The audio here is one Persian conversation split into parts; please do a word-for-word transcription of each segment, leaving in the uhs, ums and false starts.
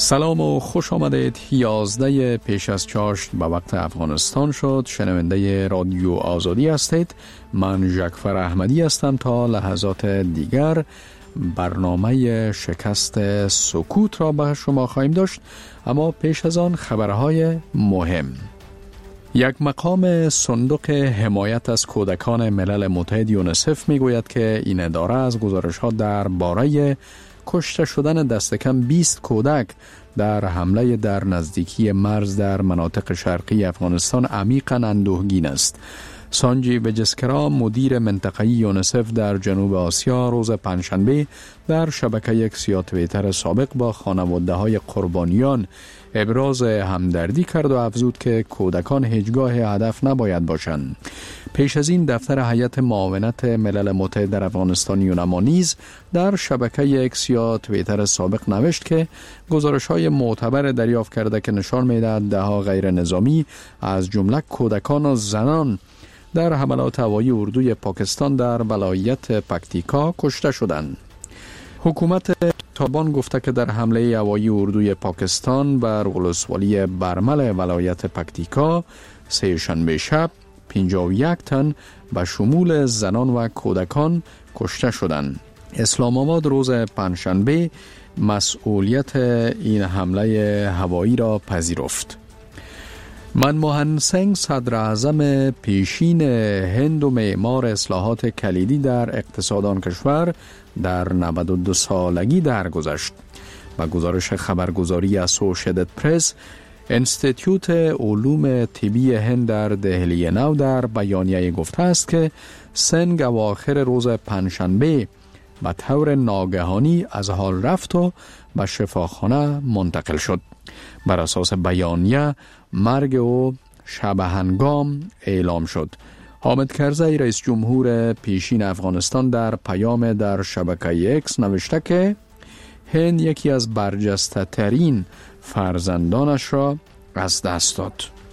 سلام و خوش آمدید. یازده پیش از چاشت به وقت افغانستان شد. شنونده رادیو آزادی هستید. من ژکفر احمدی هستم. تا لحظات دیگر برنامه شکست سکوت را به شما خواهیم داشت، اما پیش از آن خبرهای مهم. یک مقام صندوق حمایت از کودکان ملل متحد یونیسف می گوید که این اداره از گزارش ها در باره کشته شدن دست کم بیست کودک در حمله در نزدیکی مرز در مناطق شرقی افغانستان عمیقاً اندوهگین است. سانجی بجسکرا، مدیر منطقه‌ای یونیسف در جنوب آسیا، روز پنجشنبه در شبکه اکس یا توییتر سابق با خانواده‌های قربانیان ابراز همدردی کرد و افزود که کودکان هیچگاه هدف نباید باشند. پیش از این دفتر هیئت معاونت ملل متحد در افغانستان یونما نیز در شبکه اکس یا توییتر سابق نوشت که گزارش‌های معتبر دریافت کرده که نشان می‌دهد ده‌ها غیر نظامی از جمله کودکان و زنان در حملات هوایی اردوی پاکستان در ولایت پکتیکا کشته شدند. حکومت طالبان گفته که در حمله هوایی اردوی پاکستان بر ولسوالی برمل ولایت پکتیکا سه شنبه شب پنجاه و یک تن به شمول زنان و کودکان کشته شدند. اسلام آباد روز پنجشنبه مسئولیت این حمله هوایی را پذیرفت. منموهن سینگ، صدر اعظم پیشین هند و معمار اصلاحات کلیدی در اقتصاد آن کشور، در نود و دو سالگی درگذشت. با گزارش خبرگزاری اسوشییتد پرس، انستیتیوت علوم طبی هند در دهلی نو در بیانیه گفته است که سینگ اواخر روز پنجشنبه به طور ناگهانی از حال رفت و به شفاخانه منتقل شد. بر اساس بیانیه مرگ او شب هنگام اعلام شد. حامد کرزی، رئیس جمهور پیشین افغانستان، در پیام در شبکه اکس نوشته که هند یکی از برجسته ترین فرزندانش را از دست داد.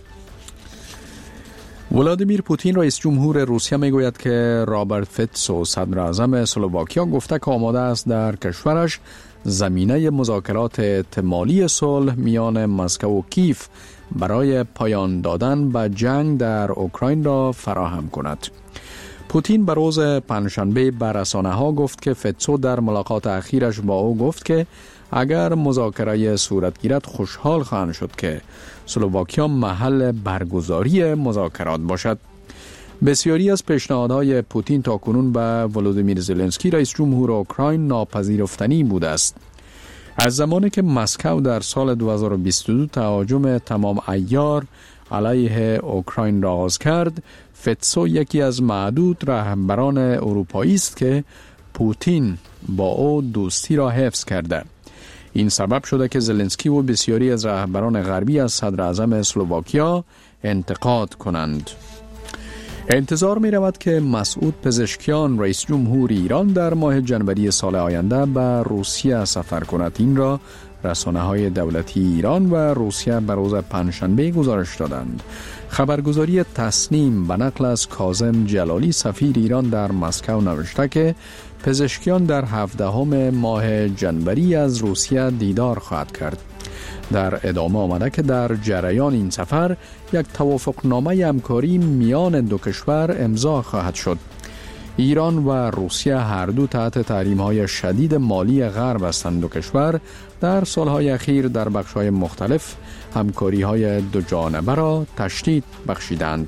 ولادیمیر پوتین، رئیس جمهور روسیه، میگوید که رابرت فیتسو، صدر اعظم اسلواکیا، گفته که آماده است در کشورش زمینه مذاکرات احتمالی صلح میان مسکو و کیف برای پایان دادن به جنگ در اوکراین را فراهم کند. پوتین به روز پنجشنبه به رسانه‌ها گفت که فیتسو در ملاقات اخیرش با او گفت که اگر مذاکره صورت گیرد خوشحال خواهند شد که اسلواکیا محل برگزاری مذاکرات باشد. بسیاری از پیشنهادهای پوتین تاکنون به ولودیمیر زلنسکی، رئیس جمهور اوکراین، ناپذیرفتنی بوده است. از زمانی که مسکو در سال دو هزار و بیست و دو تهاجم تمام عیار علیه اوکراین را آغاز کرد، فیتسو یکی از معدود رهبران اروپایی است که پوتین با او دوستی را حفظ کرده. این سبب شده که زلنسکی و بسیاری از رهبران غربی از صدر اعظم اسلواکیا انتقاد کنند. انتظار می رود که مسعود پزشکیان، رئیس جمهور ایران، در ماه جنوری سال آینده به روسیه سفر کند. این را رسانه‌های دولتی ایران و روسیه به روز پنجشنبه گزارش دادند. خبرگزاری تسنیم به نقل از کاظم جلالی، سفیر ایران در مسکو، نوشته که پزشکیان در هفدهم ماه جنوری از روسیه دیدار خواهد کرد. در ادامه آمده که در جریان این سفر یک توافقنامه همکاری میان دو کشور امضا خواهد شد. ایران و روسیه هر دو تحت تحریم‌های شدید مالی غرب هستند. دو کشور در سالهای اخیر در بخش‌های مختلف همکاری‌های دو جانبه را تشدید بخشیدند.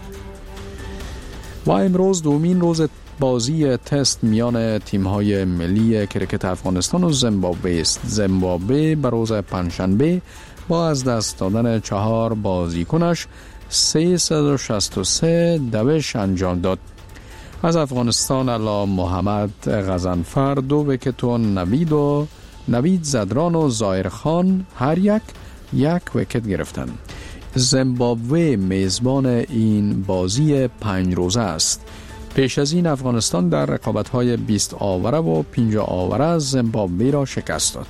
و امروز دومین روز بازی تست میان تیم‌های ملی کرکت افغانستان و زیمبابوه است. زیمبابوه به روز پنجشنبه با از دست دادن چهار بازیکنش سیصد و شصت و سه دوش انجام داد. از افغانستان علا محمد غضنفر دو ویکت و نوید و نوید زدران و ظاهر خان هر یک یک ویکت گرفتند. زیمبابوه میزبان این بازی پنج روزه است. پیش از این افغانستان در رقابت‌های بیست آوره و پنجاه آوره زیمبابوه را شکست داد.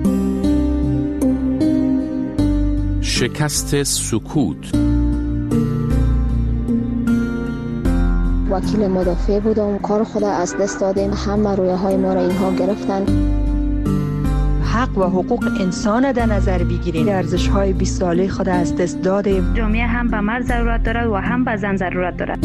شکست سکوت. وکیل مدافع بودم. کار خود از دست دادیم. همه رویه های ما را اینها گرفتن. حق و حقوق انسان در نظر بگیریم. ارزش های بیست ساله خود از دست دادیم. جامعه هم به مرد ضرورت دارد و هم به زن ضرورت دارد.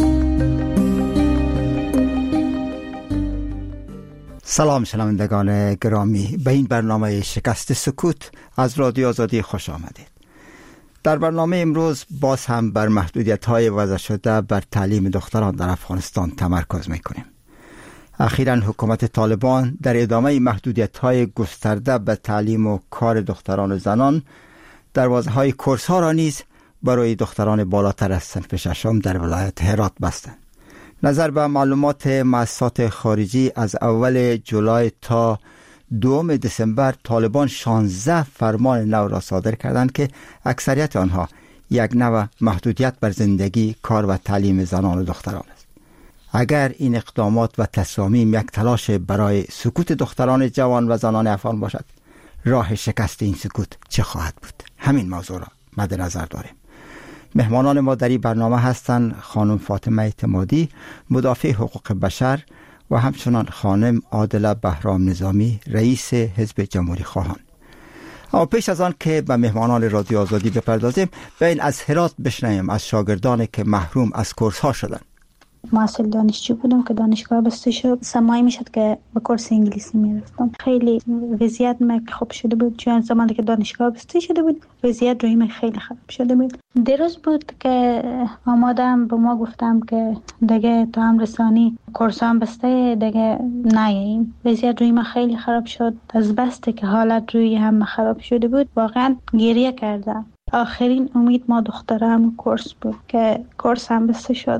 سلام شنوندگان گرامی، به این برنامه شکست سکوت از رادیو آزادی خوش آمدید. در برنامه امروز باز هم بر محدودیت‌های وضع شده بر تعلیم دختران در افغانستان تمرکز می‌کنیم. اخیراً حکومت طالبان در ادامه محدودیت‌های گسترده به تعلیم و کار دختران و زنان دروازه‌های کورس‌ها را نیز برای دختران بالاتر از صنف ششم در ولایت هرات بستند. نظر به معلومات مؤسسات خارجی از اول جولای تا دوم دسامبر طالبان شانزده فرمان نو را صادر کردند که اکثریت آنها یک نوع محدودیت بر زندگی، کار و تعلیم زنان و دختران است. اگر این اقدامات و تصامیم یک تلاش برای سکوت دختران جوان و زنان افغان باشد، راه شکست این سکوت چه خواهد بود؟ همین موضوع را مد نظر داریم. مهمانان ما در این برنامه هستند خانم فاطمه اعتمادی، مدافع حقوق بشر، و همچنان خانم عادله بهرام نظامی، رئیس حزب جمهوری خواهان. اما پیش از آن که به مهمانان رادیو آزادی بپردازیم، بیاین از هرات بشنویم از شاگردانی که محروم از کورس ها شدند. محصل دانشجو بودم که دانشگاه بسته شد. سمایی میشد که به کورس انگلیسی میرفتم. خیلی وضعیت من خوب شده بود، چون زمانی که دانشگاه بسته شده بود وضعیت روی من خیلی خراب شده بود. دیروز بود که آمادم به ما گفتم که دیگه تا هم رسانی کورس هم بسته، دیگه نیاییم. وضعیت روی من خیلی خراب شد. از بسته که حالت روی هم خراب شده بود واقعا گریه کردم. آخرین امید ما دخترم کورس بود که کورس هم بسته شد.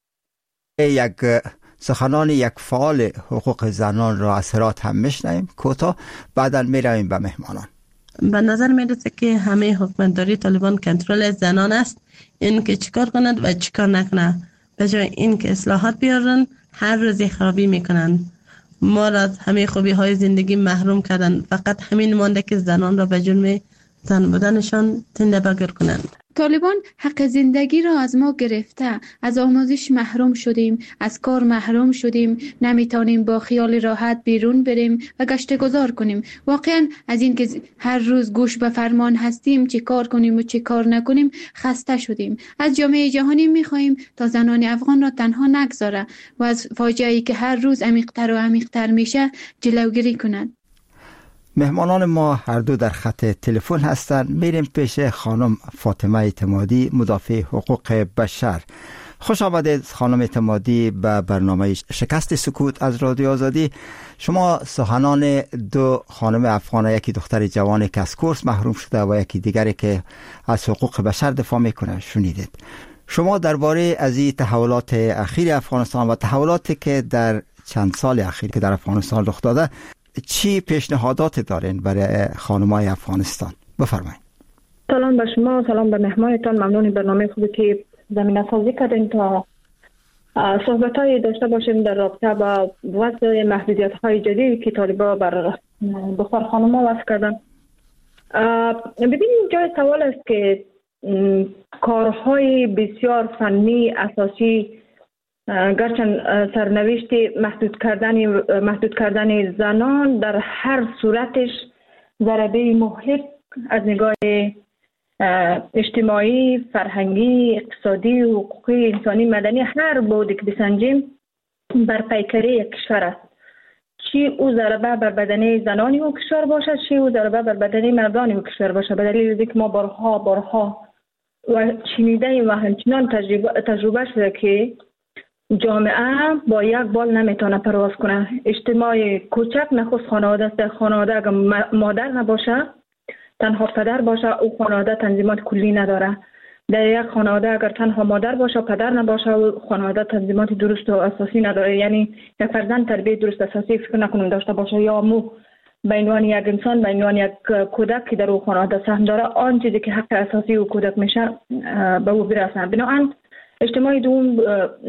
یک سخنان یک فعال حقوق زنان را از هرات هم میشنویم کوتاه، بعدا میرویم به مهمانان. به نظر میرسه که همه حکومتداری طالبان کنترل زنان است، این که چیکار کند و چیکار نکنه. به جای این که اصلاحات بیارن هر روز خرابی میکنن. ما را از همه خوبی های زندگی محروم کردن. فقط همین مانده که زنان را به جرم زن بودنشان زنده بگر کنند. طالبان حق زندگی را از ما گرفته، از آموزش محروم شدیم، از کار محروم شدیم، نمیتونیم با خیال راحت بیرون بریم و گشت گذار کنیم. واقعا از این که هر روز گوش به فرمان هستیم چه کار کنیم و چه کار نکنیم خسته شدیم. از جامعه جهانی میخواهیم تا زنان افغان را تنها نگذاره و از فاجعه‌ای که هر روز عمیق‌تر و عمیق‌تر میشه جلوگیری کند. مهمانان ما هر دو در خط تلفن هستند. میریم پیش خانم فاطمه اعتمادی، مدافع حقوق بشر. خوش آمدید خانم اعتمادی به برنامه شکست سکوت از رادیو آزادی. شما سخنان دو خانم افغان، یکی دختر جوانی که از کورس محروم شده و یکی دیگری که از حقوق بشر دفاع میکنه شنیدید. شما درباره از این تحولات اخیر افغانستان و تحولاتی که در چند سال اخیر که در افغانستان رخ داده چی پیشنهادات دارین برای خانمای افغانستان؟ بفرمایید. سلام به شما، سلام به مهمانتان. ممنون برنامه خوبی که زمینه سازی کردین تا صحبت‌های داشته باشیم در رابطه با وضع محدودیت‌های جدیدی که طالبان بر دختر خانم‌ها وضع کردن. ببینید جای سوال است که کارهای بسیار فنی اساسی گرچند سرنوشت محدود کردن محدود کردن زنان در هر صورتش ضربه مهلک از نگاه اجتماعی، فرهنگی، اقتصادی و حقوقی انسانی مدنی هر بودی که بسنجیم بر پیکره یک کشور است. چی او ضربه بر بدنه زنانی او کشور باشد، چی او ضربه بر بدنه مردانی او کشور باشد. به دلیل اینکه ما بارها بارها و شنیده و همچنان تجربه تجربه شده که جامعه با یک بال نمیتونه پرواز کنه. اجتماع کوچک نخست خانواده است. در خانواده اگر مادر نباشه، تنها پدر باشه، او خانواده تنظیمات کلی نداره. در یک خانواده اگر تنها مادر باشه، پدر نباشه، او خانواده تنظیمات درست و اساسی نداره. یعنی یک فرزند تربیت درست اساسی فکر نکنم داشته باشه، یا مو به عنوان یک انسان، به عنوان یک کودک که در او خانواده سهم داره، آن چیزی که حق اساسی او کودک میشه به او برسه. بنابراین اجتماع دوم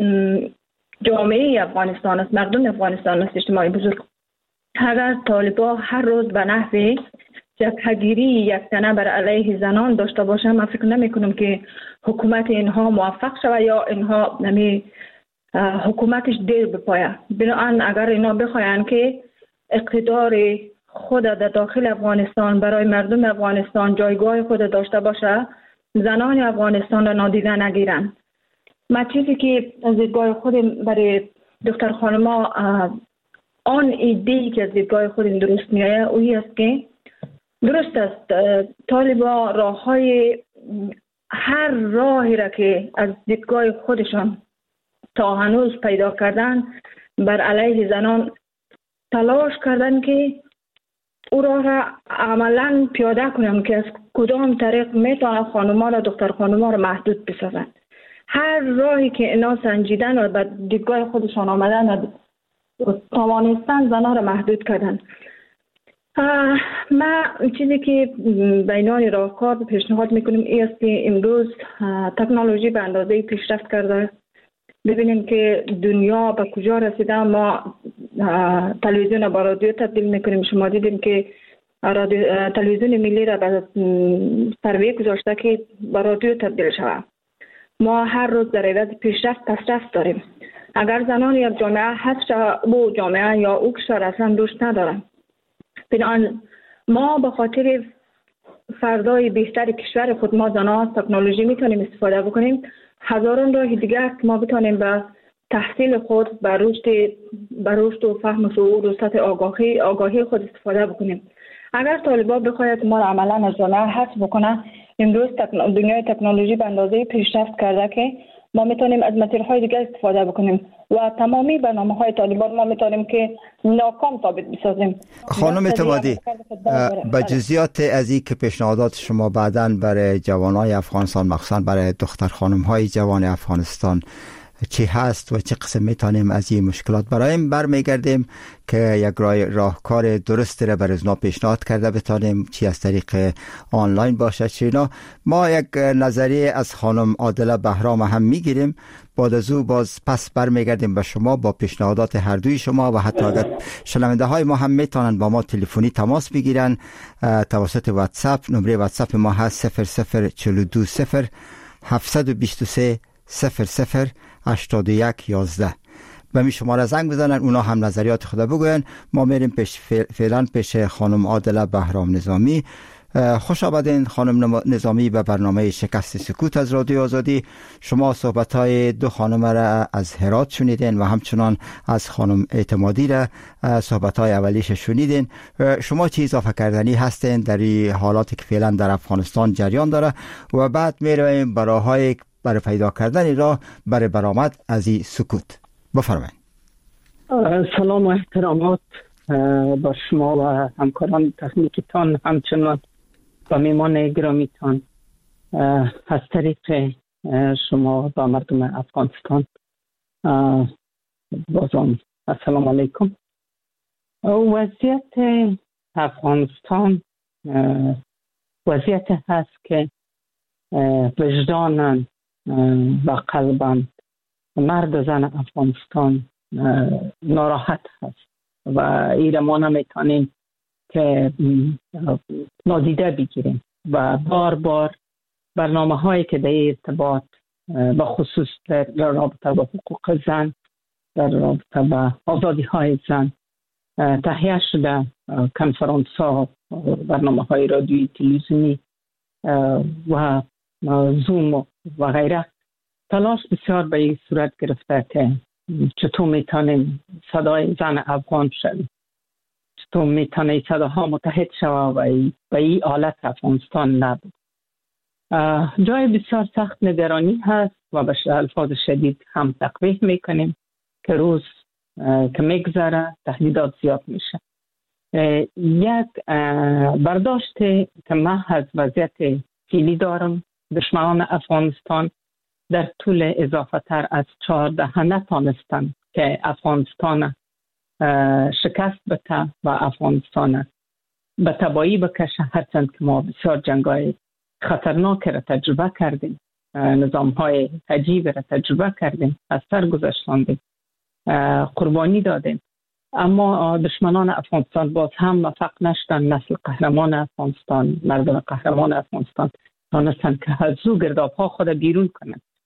جامعه افغانستان است، مردم افغانستان است، اجتماع بزرگ. اگر طالبان هر روز به نحو جبهه‌گیری یک تنه بر علیه زنان داشته باشه، من فکر نمی کنم که حکومت اینها موفق شود یا اینها نمی حکومتش دیر بپایه. بنابراین اگر اینا بخواین که اقتدار خود در داخل افغانستان برای مردم افغانستان جایگاه خود داشته باشه، زنان افغانستان را نادیده نگیرن. ما چیزی که از دیدگاه خود برای دختر خانما آن ایده‌ای که از دیدگاه خود درست میایه اویی است که درست است طالبا راه های هر راهی را که از دیدگاه خودشان تا هنوز پیدا کردن بر علیه زنان تلاش کردن که او راه را عملا پیاده کنم که از کدام طریق میتونه خانوما را دختر خانوما را محدود بسازن. هر راهی که اینا سنجیدن و به دیدگاه خودشان آمدن و توانستن زنان را محدود کردن. ما چیزی که بینان راهکار پیشنهاد میکنیم این است که امروز تکنولوژی به اندازه پیشرفت کرده. ببینیم که دنیا به کجا رسیده. ما تلویزیون با رادیو تبدیل میکنیم. شما دیدیم که تلویزیون ملی را به سروی گذاشته که با رادیو تبدیل شود. ما هر روز در عوض پیشرفت پسرفت داریم. اگر زنان یک جامعه هست او جامعه یا او کشور اصلا دوست ندارن. بنابراین ما به خاطر فردای بهتر کشور خود ما زنان تکنولوژی میتونیم استفاده بکنیم. هزاران راه دیگر که ما بتونیم به تحصیل خود به رشد به رشد و فهم و شعور و سطح آگاهی آگاهی خود استفاده بکنیم. اگر طالبان بخواید ما را عملا از جامعه حذف بکنه، امروز تکن... دنیای تکنولوژی به اندازه پیشرفت کرده که ما میتونیم از مسیرهای دیگر استفاده بکنیم و تمامی برنامه‌های طالبان ما میتونیم که ناکام ثابت بسازیم. خانم اعتمادی، به جزئیات از این که پیشنهادات شما بعداً برای جوانای افغانستان مخصوصاً برای دختر خانم‌های جوان افغانستان چی هست و چه قسم میتونیم از این مشکلات برایم برمیگردیم که یک راه راهکار درست را برای ازنا پیشنهاد کرده بتانیم چی از طریق آنلاین باشه چی نه. ما یک نظریه از خانم عادله بهرام هم میگیریم، بعد از او باز پس برمیگردیم به شما با پیشنهادات هر دوی شما و حتی اگر شنونده های ما هم میتونن با ما تلفنی تماس بگیرن توسط واتساپ. نمره واتساپ ما هست صفر صفر چهل و دو صفر هفتصد و بیست و سه صفر صفر هشتاد و یک یازده. به می شماره زنگ بزنن، اونا هم نظریات خود بگوین. ما میریم پیش فعلا پیش خانم عادله بهرام نظامی. خوش آمدین خانم نظامی به برنامه شکست سکوت از رادیو آزادی. شما صحبت های دو خانم را از هرات شنیدین و همچنان از خانم اعتمادی را صحبت های اولیش شنیدین. شما چی اضافه کردنی هستین در این حالاتی که فعلا در افغانستان جریان داره و بعد میرویم برای های برای پیدا کردن راه برای برآمد از این سکوت؟ بفرمایید. سلام و احترامات با شما و همکاران تکنیکتان، همچنان با میمان گرامیتان. از طریق شما با مردم افغانستان بازم السلام علیکم. وضعیت افغانستان وضعیت هست که وجداناً و قلباً مرد و زن افغانستان ناراحت هست و ایره ما نمیتونیم که نادیده بگیریم و بار بار برنامه هایی که در ارتباط به خصوص در رابطه با حقوق زن، در رابطه با آزادی های زن تهیه شده، کنفرانس ها، برنامه های رادیویی، تلویزیونی و زوم و غیره، تلاش بسیار به این صورت گرفته که چطور میتونیم صدای زن افغان شویم، چطور میتونه صداها متحد شود و به این حالت افغانستان نبود. جای بسیار سخت نگرانی هست و به الفاظ شدید هم تقبیح میکنیم که روز که میگذره تهدیدات زیاد میشه. یک برداشت که من از وضعیت فعلی دارم، دشمنان افغانستان در طول اضافه تر از چهارده نتانستند که افغانستان شکست بده و افغانستان به تبایی بکشه، هرچند که ما بسیار جنگای خطرناک را تجربه کردیم، نظام های عجیب را تجربه کردیم، از سر گذشتاندیم، قربانی دادیم، اما دشمنان افغانستان باز هم موفق نشدن نسل قهرمان افغانستان، مردم قهرمان افغانستان تانستن که از او گرداب ها خود بیرون کنند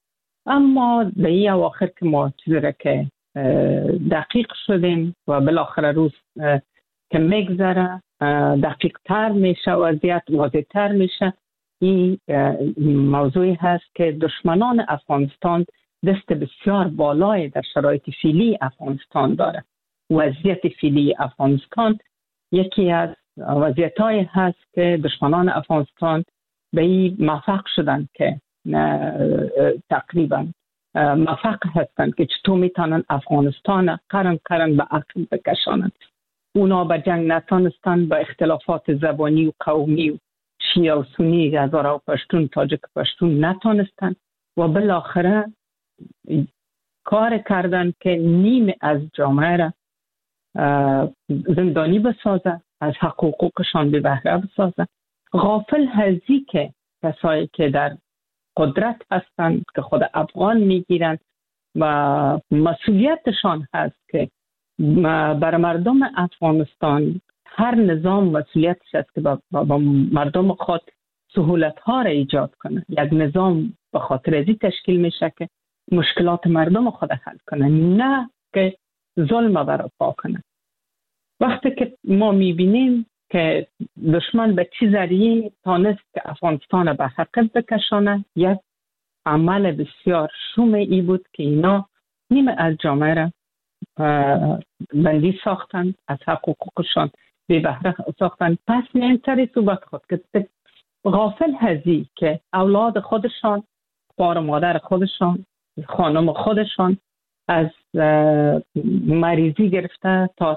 اما در این اواخر که ما چیزی را که دقیق شدیم و بالاخره روز که میگذره دقیق تر میشه، وضعیت واضح تر میشه. این موضوعی هست که دشمنان افغانستان دست بسیار بالای در شرایط فعلی افغانستان داره. وضعیت فعلی افغانستان یکی از وضعیت‌هایی هست که دشمنان افغانستان به این موفق شدن که تقریبا موفق هستند که چطور میتونن افغانستان قرن قرن به عقب بکشانند. اونا به جنگ نتانستن، با اختلافات زبانی و قومی و شیعه و سنی، هزاره و پشتون، تاجک پشتون نتانستن و بالاخره کار کردن که نیم از جامعه را زندانی بسازه، از حقوقشان به بهره بسازه. غافل هزی که کسایی که در قدرت هستند که خود افغان میگیرند و مسئولیتشان هست که بر مردم افغانستان هر نظام مسئولیتش است که با, با مردم خود سهولت ها را ایجاد کنه. یک نظام به خاطر ازی تشکیل میشه که مشکلات مردم خود حل کنه، نه که ظلم برپا کنه. وقتی که ما میبینیم که دشمن به چی ذریعه تانست که افغانستان به حقیقت بکشانه، یک عمل بسیار شوم ای بود که اینا نیمه از جامعه را بندی ساختن، از حقوقشان به بهره ساختن. پس میان سر صحبت خود که غافل هزی که اولاد خودشان، خوار مادر خودشان، خانم خودشان از مریضی گرفته تا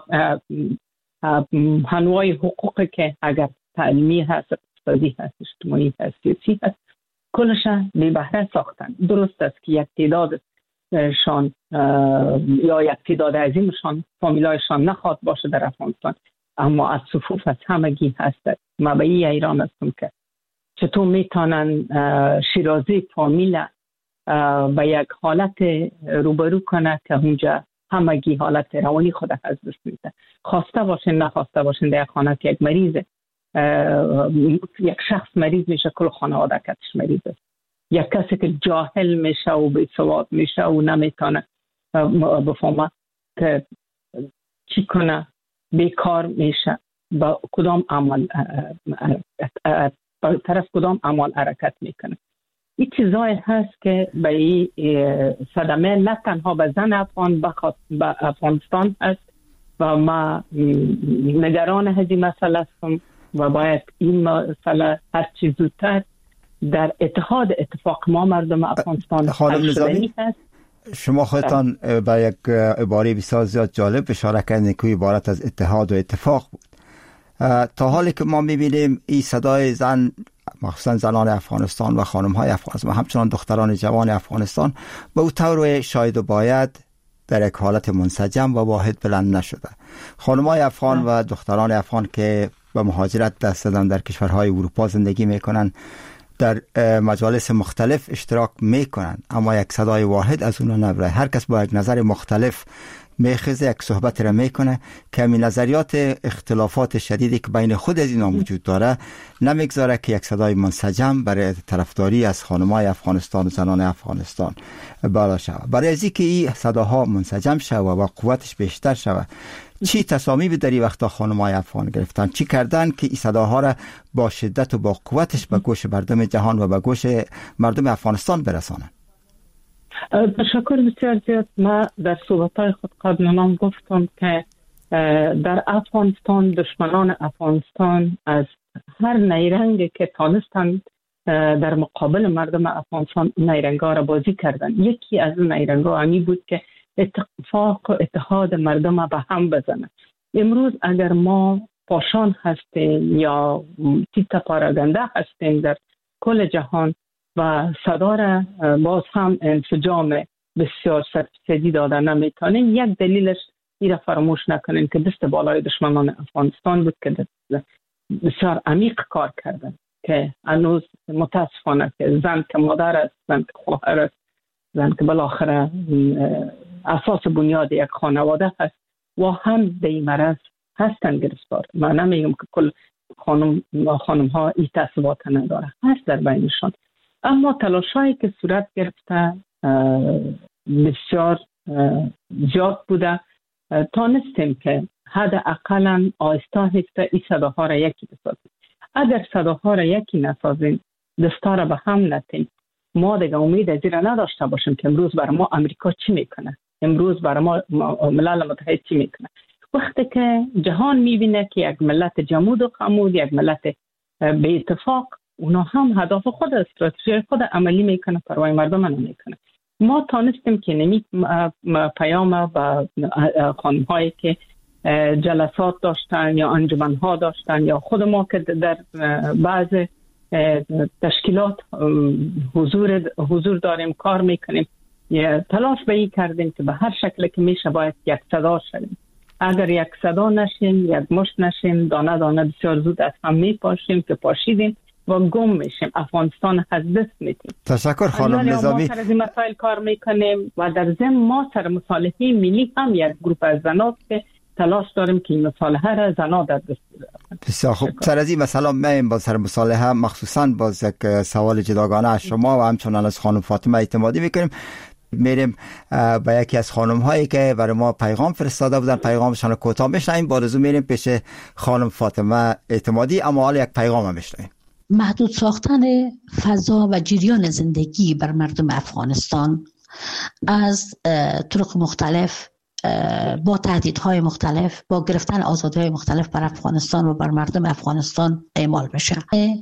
انواع حقوقی که اگر تعلیمی هست، اقتصادی هست، اجتماعی هست، سیاسی هست، کلش به بهره ساختن. درست است که یک تعداد شان یا یک تعداد عظیمشان فامیلایشان نخواد باشه در افغانستان، اما از صفوف از همگی هست. ما به این ایران هستم که چطور میتونن شیرازی فامیل به یک حالت روبرو کنه که اونجا همگی حالت روانی خود از دست میده. خواسته باشین نخواسته باشین در یک خانه که یک مریض یک شخص مریض میشه، کل خانواده کتش مریضه. یک کسی که جاهل میشه و بی‌سواد میشه و نمیتونه بفهمه که چی کنه، بیکار میشه، با کدام عمل با طرف کدام عمل حرکت میکنه. این چیزایی هست که به این صدمه نه تنها به زن افغان به افغانستان هست و ما نگران هزی مسئله هستم و باید این مسئله هر چیز زودتر در اتحاد اتفاق ما مردم افغانستان خانم نظامی هست. شما خودتان با یک عباره بسیار زیاد جالب اشاره کردین که عبارت از اتحاد و اتفاق بود. تا حالی که ما میبینیم این صدای زن، مخصوصا زنان افغانستان و خانم‌های افغانستان و همچنان دختران جوان افغانستان به او طور شاید و باید در یک حالت منسجم و واحد بلند نشده. خانم‌های افغان و دختران افغان که به مهاجرت دست دادن در کشورهای اروپا زندگی میکنن، در مجالس مختلف اشتراک میکنن، اما یک صدای واحد از اونها نبره. هر کس با یک نظر مختلف میخزه، یک صحبت را میکنه که همین نظریات اختلافات شدیدی که بین خود از اینا وجود داره نمیگذاره که یک صدای منسجم برای طرفداری از خانم‌های افغانستان و زنان افغانستان بالا شود. برای از اینکه این صداها منسجم شود و قوتش بیشتر شود، چی تصامیمی در این وقتا خانم‌های افغان گرفتن؟ چی کردن که این صداها را با شدت و با قوتش به گوش مردم جهان و به گوش مردم افغانستان برسانن؟ تشکر بسیار زیاد. ما در صحبت‌های خود قبل نام گفتم که در افغانستان دشمنان افغانستان از هر نیرنگی که تانستند در مقابل مردم افغانستان نیرنگ‌ها را بازی کردن. یکی از نیرنگ‌ها همی بود که اتفاق و اتحاد مردم به هم بزنه. امروز اگر ما پاشان هستیم یا تیت پاراگنده هستیم در کل جهان و صدا را باز هم انسجام بسیار سرپیچیده داده نمیتونیم، یک دلیلش این را فراموش نکنیم که دست بالای دشمنان افغانستان بود که بسیار عمیق کار کردن، که هنوز متاسفانه که زن که مادر است، زن که خواهر است، زن که بالاخره اساس بنیاد یک خانواده هست و هم به این مرض هستن گرفتار. من نمیگم که کل خانم خانم ها این تصویبات نداره، هست در بینشان، اما تلاشایی که صورت گرفته بسیار زیاد بوده. تانستیم که حداقل آهسته آهسته این صداها را یکی بسازیم. اگر صداها را یکی نسازیم، دستا را به هم نتیم، ما دیگه امید از این نداشته باشیم که امروز برای ما امریکا چی میکنه، امروز برای ما ملل متحد چی میکنه. وقتی که جهان میبینه که یک ملت جمود و خمود، یک ملت به اتفاق، اونا هم هدف خود، استراتژی خود عملی میکنه، پروای مردم نمیکنه. ما تانستیم که نمی پیام با خانم هایی که جلسات داشتن یا انجمن ها داشتن یا خود ما که در بعض تشکیلات حضور حضور داریم، کار میکنیم، تلاش به این کردیم که به هر شکل که میشه باید یک صدا شدیم. اگر یک صدا نشیم، یک مشت نشیم، دانه دانه بسیار زود از هم میپاشیم که پاشیدیم و گم میشیم، افغانستان از دست میدیم. تشکر خانم نظامی. ما سر از این مسائل کار میکنیم و در ضمن ما سر مصالحه ملی هم یک گروه از زنات که تلاش داریم که این مصالحه را زنا در دست بگیرند. بسیار خوب. سر از این مسئله ما با سر مصالحه مخصوصا باز یک سوال جداگانه از شما و همچنان از خانم فاطمه اعتمادی میکنیم. میریم با یکی از خانم هایی که برای ما پیغام فرستاده بودن، پیغامشان رو کوتاه میشنویم. بارزو میریم پیش خانم فاطمه اعتمادی، اما حالا یک پیغام هم میشنویم. محدود ساختن فضا و جریان زندگی بر مردم افغانستان از طرق مختلف، با تهدیدهای مختلف، با گرفتن آزادی‌های مختلف بر افغانستان و بر مردم افغانستان اعمال بشه.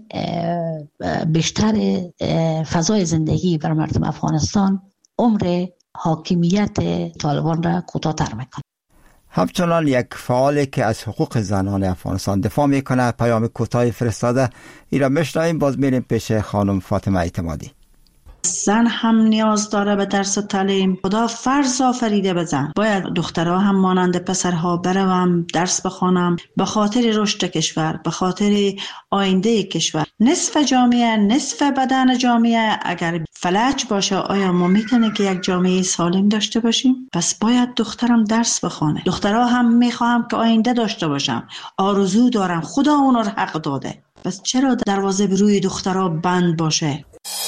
بیشتر فضای زندگی بر مردم افغانستان عمر حاکمیت طالبان را کوتاه‌تر میکنه. همچنان یک فعالی که از حقوق زنان افغانستان دفاع میکنه پیام کوتاهی فرستاده، این را میشنویم. باز میریم پیش خانم فاطمه اعتمادی. زن هم نیاز داره به درس و تعلیم. خدا فرض آفریده به زن. باید دخترها هم مانند پسرها بروم درس بخوانم، به خاطر رشد کشور، به خاطر آینده کشور. نصف جامعه، نصف بدن جامعه اگر فلج باشه، آیا ما میتونه که یک جامعه سالم داشته باشیم؟ پس باید دخترم درس بخونه. دخترها هم میخوام که آینده داشته باشم، آرزو دارم، خدا اونا رو حق داده. پس چرا دروازه به روی دخترها بند باشه؟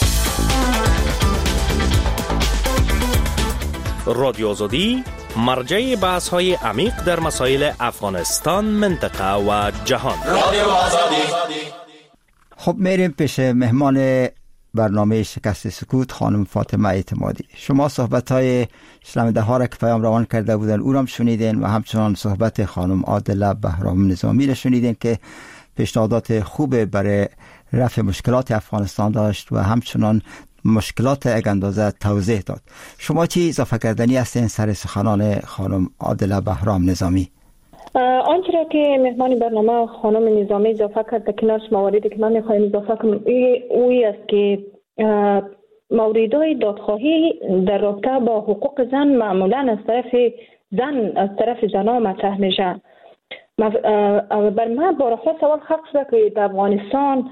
رادیو آزادی مرجع بحث های عمیق در مسائل افغانستان، منطقه و جهان. رادیو آزادی. خب میریم پیش مهمان برنامه شکست سکوت خانم فاطمه اعتمادی. شما صحبت های شنونده ها را که پیام روان کرده بودن او را هم شنیدین و همچنان صحبت خانم عادله بهرام نظامی را شنیدین که پیشنهادات خوب برای رفع مشکلات افغانستان داشت و همچنان مشکلات یک اندازه توضیح داد. شما چی اضافه کردنی هستین سر سخنان خانم عادله بهرام نظامی؟ آنچه را که مهمان برنامه خانم نظامی اضافه کرد، کنارش مواردی که من میخوایم اضافه کنم اوی است که موردهای دادخواهی در رابطه با حقوق زن معمولا از طرف زن از طرف زنها مطرح میشه. بر من بارها سوال خلق شده که در افغانستان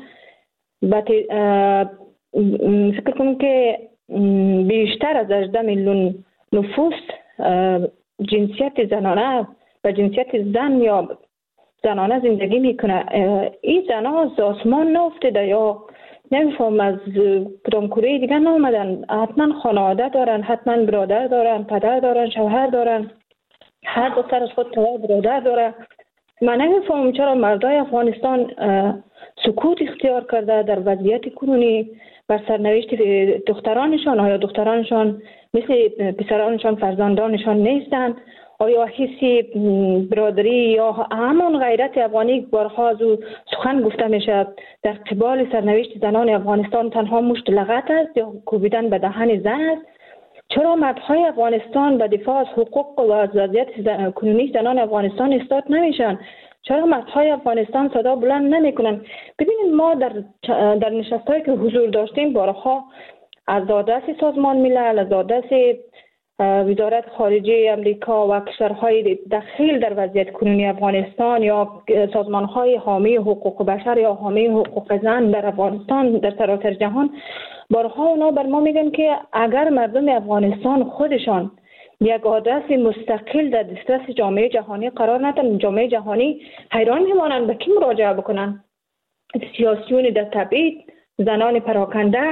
فکر کنم که بیشتر از هجده میلیون نفوس جنسیت زنانه و جنسیت زن یا زنانه زندگی میکنه. این زنها از آسمان نافتیده یا نمیفهم از کدام کره دیگه نامدن. حتما خانواده دارن، حتما برادر دارن، پدر دارن، شوهر دارن، هر دو سر از خود برادر داره. من نمیفهم چرا مردای افغانستان سکوت اختیار کرده در وضعیت کنونی بر سرنوشت دخترانشان. آیا دخترانشان مثل پسرانشان فرزندانشان نیستند؟ آیا حسی برادری یا همان غیرت افغانی بارها از او سخن گفته میشه در قبال سرنوشت زنان افغانستان تنها مشت لغت است یا کوبیدن به دهن زن است؟ چرا مردهای افغانستان به دفاع از حقوق و از وضعیت کنونی زنان افغانستان ایستاد نمیشن؟ چرا مردهای افغانستان صدا بلند نمیکنن؟ ببینید ما در در نشستایی که حضور داشتیم بارها از دست سازمان ملل، از دست وزارت خارجه امریکا و کشورهای دخیل در وضعیت کنونی افغانستان یا سازمانهای حامی حقوق بشر یا حامی حقوق زن در افغانستان در سراسر جهان بارها اونا بر ما میگن که اگر مردم افغانستان خودشان یک آدرس مستقل در دسترس جامعه جهانی قرار ندن، جامعه جهانی حیران میمانند به کی مراجعه بکنن. سیاسیون در تبعید، زنان پراکنده،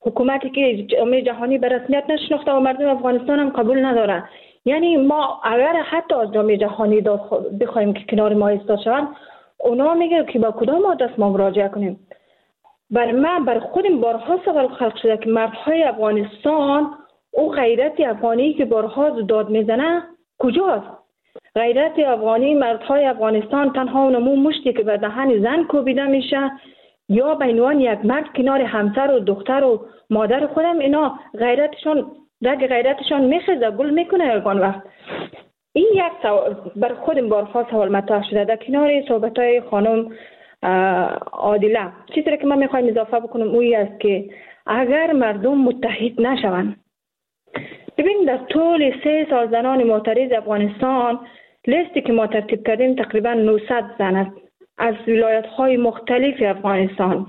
حکومتی که جامعه جهانی به رسمیت نشناخته و مردم افغانستان هم قبول نداره. یعنی ما اگر حتی از جامعه جهانی بخوایم که کنار ما ایستاد شوند، اونا میگه که با کدام آدرس ما مراجعه کنیم. بر من بر خودم بارها سوال خلق شده که مردهای افغانستان او غیرت افغانی که بارها داد میزنه کجاست؟ غیرت افغانی، مردهای افغانستان تنها نمو مشتی که به دهن زن کوبیده میشه یا به عنوان یک مرد کنار همسر و دختر و مادر خودم، اینا غیرتشان رگ غیرتشان میخزه، گل میکنه یگان وقت. این یک سوال بر خودم بارها سوال مطرح شده در کنار صحبت‌های خانم عادله. چیزی که من میخوایم اضافه بکنم اوی است که اگر مردم متحد نشوند، ببین در طول سه سال زنان معترض افغانستان لیستی که ما ترتیب کردیم تقریبا نهصد زن است از ولایت‌های مختلف افغانستان.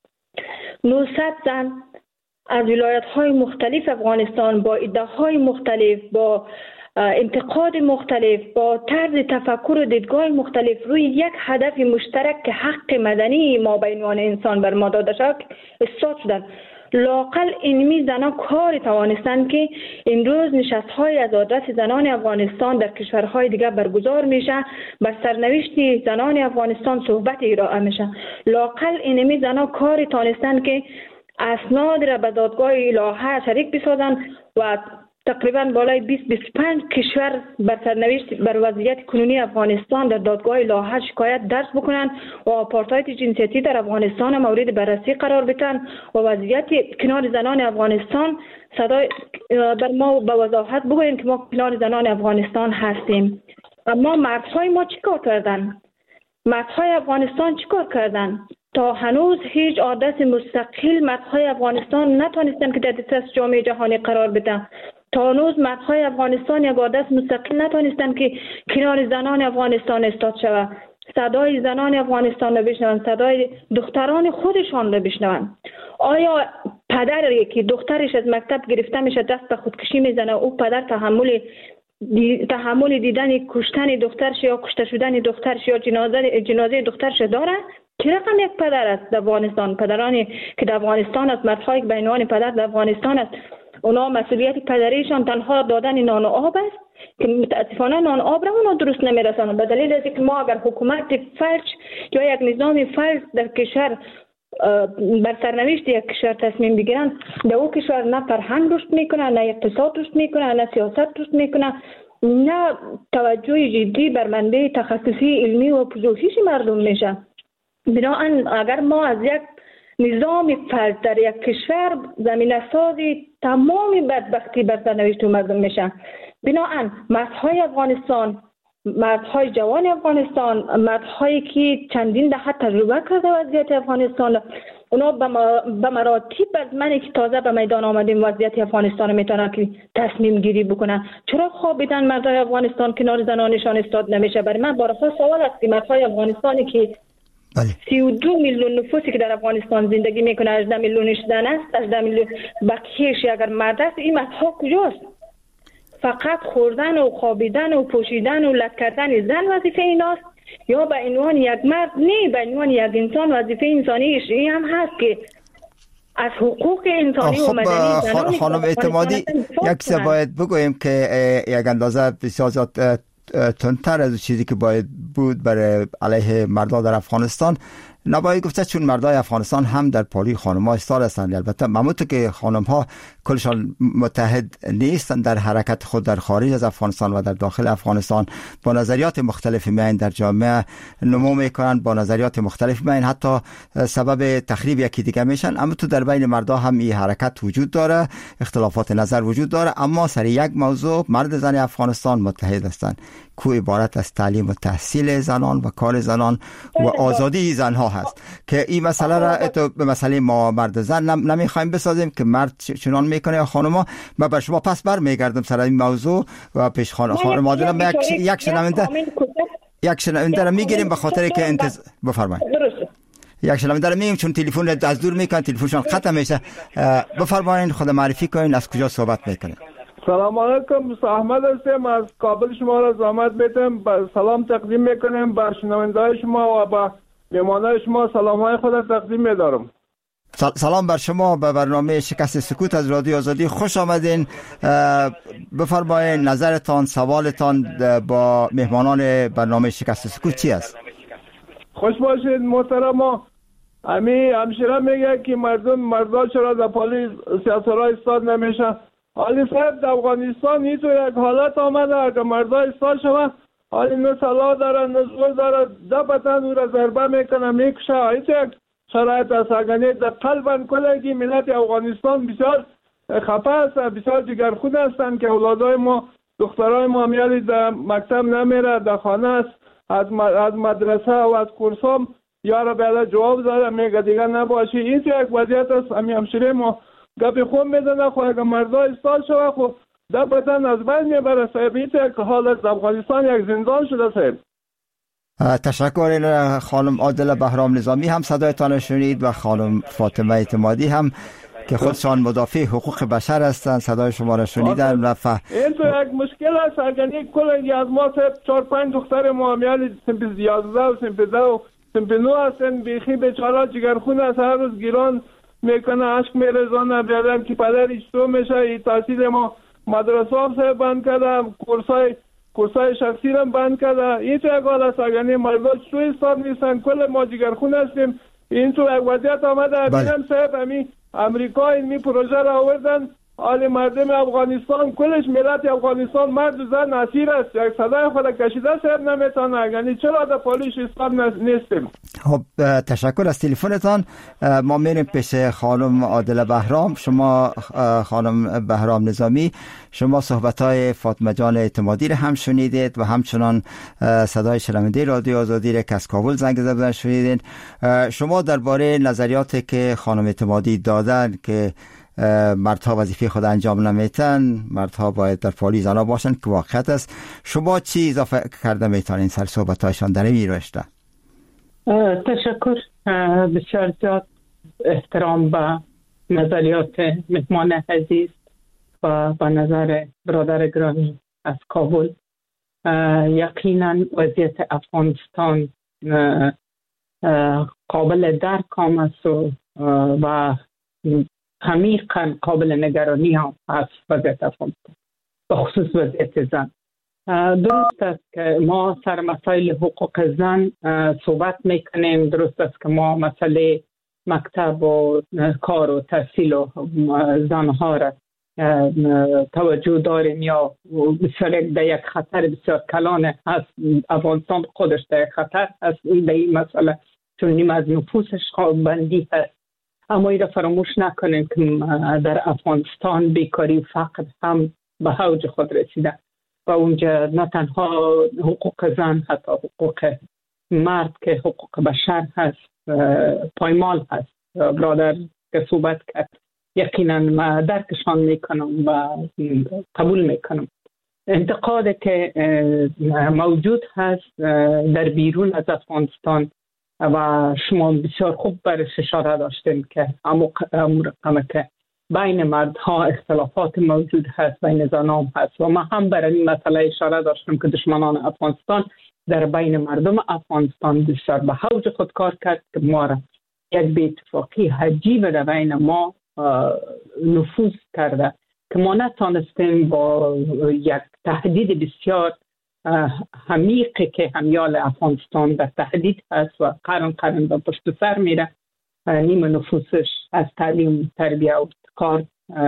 نهصد زن از ولایت‌های مختلف افغانستان با ایده‌های مختلف، با انتقاد مختلف، با طرز تفکر و دیدگاه مختلف روی یک هدف مشترک که حق مدنی ما به عنوان انسان بر ما داده شد استاد شدند. لاقل اینمی زنان کاری توانستند که امروز نشست‌های از آدرس زنان افغانستان در کشورهای دیگر برگزار میشه، بر سرنوشت زنان افغانستان صحبت ارائه میشه. لاقل اینمی زنان کاری توانستند که اسناد را به دادگاه الهه شریک بسازند و تقریبا بالای بیست تا بیست و پنج کشور بر سرنوشت بر وضعیت کنونی افغانستان در دادگاه الهه شکایت درج بکنند و آپارتاید جنسیتی در افغانستان مورد بررسی قرار بدن و وضعیت کنار زنان افغانستان صدای بر ما به وضاحت بگویند که ما کنار زنان افغانستان هستیم. اما مردهای ما چیکار کردن؟ مردهای افغانستان چیکار کردن؟ تا هنوز هیچ آدرس مستقل مردهای افغانستان نتونستن که در دسترس جامعه جهانی قرار بدن. تا هنوز مردهای افغانستان یک آدرس مستقل نتونستن که کنار زنان افغانستان استاد شود، صدای زنان افغانستان را بشنوند، صدای دختران خودشان را بشنوند. آیا پدری که دخترش از مکتب گرفته میشه دست به خودکشی میزنه، او پدر تحمل دی... تحمل دیدن کشتن دخترش یا کشته شدن دخترش یا جنازه جنازه دخترش داره؟ چه رقم یک پدر است در افغانستان؟ پدرانی که در افغانستان است، مردهایی که به عنوان پدر در افغانستان است، اونا مسئولیت پدریشان تنها دادن نان و آب است که متاسفانه نان آب را اونا درست نمیرسانند. به دلیل از اینکه ما اگر حکومت فلج یا یک نظام فلج در کشور بر سرنوشت یک کشور تصمیم بگیرن، در او کشور نه فرهنگ رشد میکنه، نه اقتصاد رشد میکنه، نه سیاست رشد میکنه، نه توجه جدی بر منبع تخصصی علمی و پژوهش مردم میشه. بنابراین اگر ما از یک نظام فرد در یک کشور زمینه سازی تمام بدبختی بر سرنوشت مردم میشه. بنابراین مردهای افغانستان، مردهای جوان افغانستان، مردهایی که چندین دهه تجربه کرده وضعیت افغانستان، اونا به مراتب از منی که تازه به میدان آمدیم وضعیت افغانستان میتونن که تصمیم گیری بکنن. چرا خوابیدن مردهای افغانستان کنار زنانشان استاد نمیشه؟ برای من بارها سوال است که مردهای افغانستانی که سی و دو میلیون نفوسی که در افغانستان زندگی میکنه، هجده میلیونش زن است، هجده میلیون بقیهش اگر مرد است، این مردها کجاست؟ فقط خوردن و خوابیدن و پوشیدن و لک کردن زن وظیفه ایناست یا به عنوان یک مرد؟ نه، به عنوان یک انسان وظیفه انسانیش این هم هست که از حقوق انسانی و مدنی زنان خانم اعتمادی یک چیز باید بگوییم که یک اندازه بسیار زیاد تندتر از چیزی که باید بود برای علیه مردان در افغانستان نباید گفته، چون مردای افغانستان هم در پالی خانم‌ها ایستاده هستند. البته مموت که خانم‌ها کلشان متحد نیستند در حرکت خود در خارج از افغانستان و در داخل افغانستان، با نظریات مختلف میان در جامعه نمو میکنند، با نظریات مختلف میان حتی سبب تخریب یکی دیگه میشن. اما تو در بین مردا هم این حرکت وجود داره، اختلافات نظر وجود داره، اما سر یک موضوع مرد زن افغانستان متحد هستند که عبارت از تعلیم و تحصیل زنان و کار زنان و آزادی زنها هست که این مسئله را اتو به مسئله ما مرد زن نم نمیخوایم بسازیم که مرد چنان میکنه یا خانما. من به شما پس بر میگردم سر این موضوع و پیش خانم خانم عادل یک یک شنونده یک شنونده را میگیریم به خاطر که انتظار بفرمایید. یک شنونده را میگیم چون تلفن از دور میکنن، تلفنشون قطع میشه. بفرمایید، خود معرفی کنین، از کجا صحبت میکنین؟ سلام علیکم، احمد هستم از کابل. شما را زحمت میدم سلام تقدیم میکنم به شنونده‌های شما و به مهمانان شما. سلام های خود تقدیم میدارم. سلام بر شما به برنامه شکست سکوت از رادیو آزادی خوش آمدین. بفرمایید نظرتان، سوالتان با مهمانان برنامه شکست سکوت چی است؟ خوش باشید محترم. امی همشیره میگه که مردم مردان چرا در پالی سیاست‌های استاد نمیشه. حالی صاحب در افغانستان این تو یک حالت آمده که مردان استاد شما حالی نه سلاح داره نه زور داره، ده بطن او را ضربه میکنه میکشه. این یک شرایط است. اگر در قلبن کلگی ملت افغانستان بسیار خفه است، بسیار جگرخون هستند که اولادای ما دخترای ما میالی در مکتب نمیره، در خانه است، از از مدرسه و از کورس هم یارا بیاده جواب داده میگه دیگه نباشی. این یک وضعیت است. امی همشیره ما گپی خون میزنه خو اگر مردا استاد شوه خو در بطن از بین میبره صاحب. این یک حالت افغانستان یک زندان شده صاحب. تشکر. خانم عادل بهرام نظامی هم صدایتان شنید و خانم فاطمه اعتمادی هم که خودشان مدافع حقوق بشر هستند صدای شما را شنیدن و ف... این تو یک مشکل است. اگر یک کل از ما چهار پنج دختر معامیالی سنف یازده و سنف ده و سنف نو هستن، بیخی بیچاره جگرخون است، هر روز گیران میکنه، عشق میرزانه، بیادم که پدرش تو میشه. این تحصیل ما مدرسه هم بند کردم، کورسای کورسای شخصی هم بند کرده. این تو یک حال است. اگر این مردم توی استاد نیستن کل ما جگرخون هستیم. این تو یک وضعیت آمده. بینم صاحب امی امریکا این پروژه را آوردن، حال مردم افغانستان کلش ملت افغانستان مرد و زن اسیر است. یک صدای خود کشیده صاحب نمیتونه. اگر چرا در پالیش استاد نیستیم؟ خب تشکر از تلفنتان. ما میریم پیش خانم عادل بهرام. شما خانم بهرام نظامی، شما صحبت‌های فاطمه جان اعتمادی را هم شنیدید و همچنان صدای شنونده رادیو آزادی را که از کابل زنگ زدن شنیدید. شما درباره نظریاتی که خانم اعتمادی دادن که مردها وظیفه خود انجام نمیتن، مردها باید در پالی زنها باشن که واقعیت است، شما چی اضافه کرده میتونین سر صحبت‌هایشان در این رشته؟ تشکر. بسیار زیاد احترام به نظریات مهمان عزیز و به نظر برادر گرامی از کابل. یقینا وضعیت افغانستان قابل درک است و, و عمیقاً قابل نگرانی هم از وضعیت افغانستان، به خصوص وضعیت زن. درست است که ما سر مسائل حقوق زن صحبت میکنیم، درست است که ما مسئله مکتب و کار و تحصیل و زنها را توجه داریم یا بسیار در یک خطر بسیار کلان از افغانستان خودش در یک خطر است در این مسئله، چون نیم از نفوسش بندی هست. اما این را فراموش نکنیم که در افغانستان بیکاری و فقر هم به اوج خود رسیده و اونجا نه تنها حقوق زن، حتی حقوق مرد که حقوق بشر هست پایمال هست. برادر که صحبت کرد یقینا ما درکشان میکنم و قبول میکنم. انتقادی که موجود هست در بیرون از افغانستان و شما بسیار خوب برش اشاره داشتیم که امو رقمه که بین مردها اختلافات موجود هست، بین زنان هست و ما هم برای این مسئله اشاره داشتیم که دشمنان افغانستان در بین مردم افغانستان بسیار به اوج خود کار کرد که ما را یک بی‌اتفاقی عجیب در بین ما نفوذ کرده که ما نتانستیم با یک تهدید بسیار عمیقی که همیال افغانستان در تهدید هست و قرن قرن به پشت سر میره، نیم نفوسش از تعلیم، تربیه و کار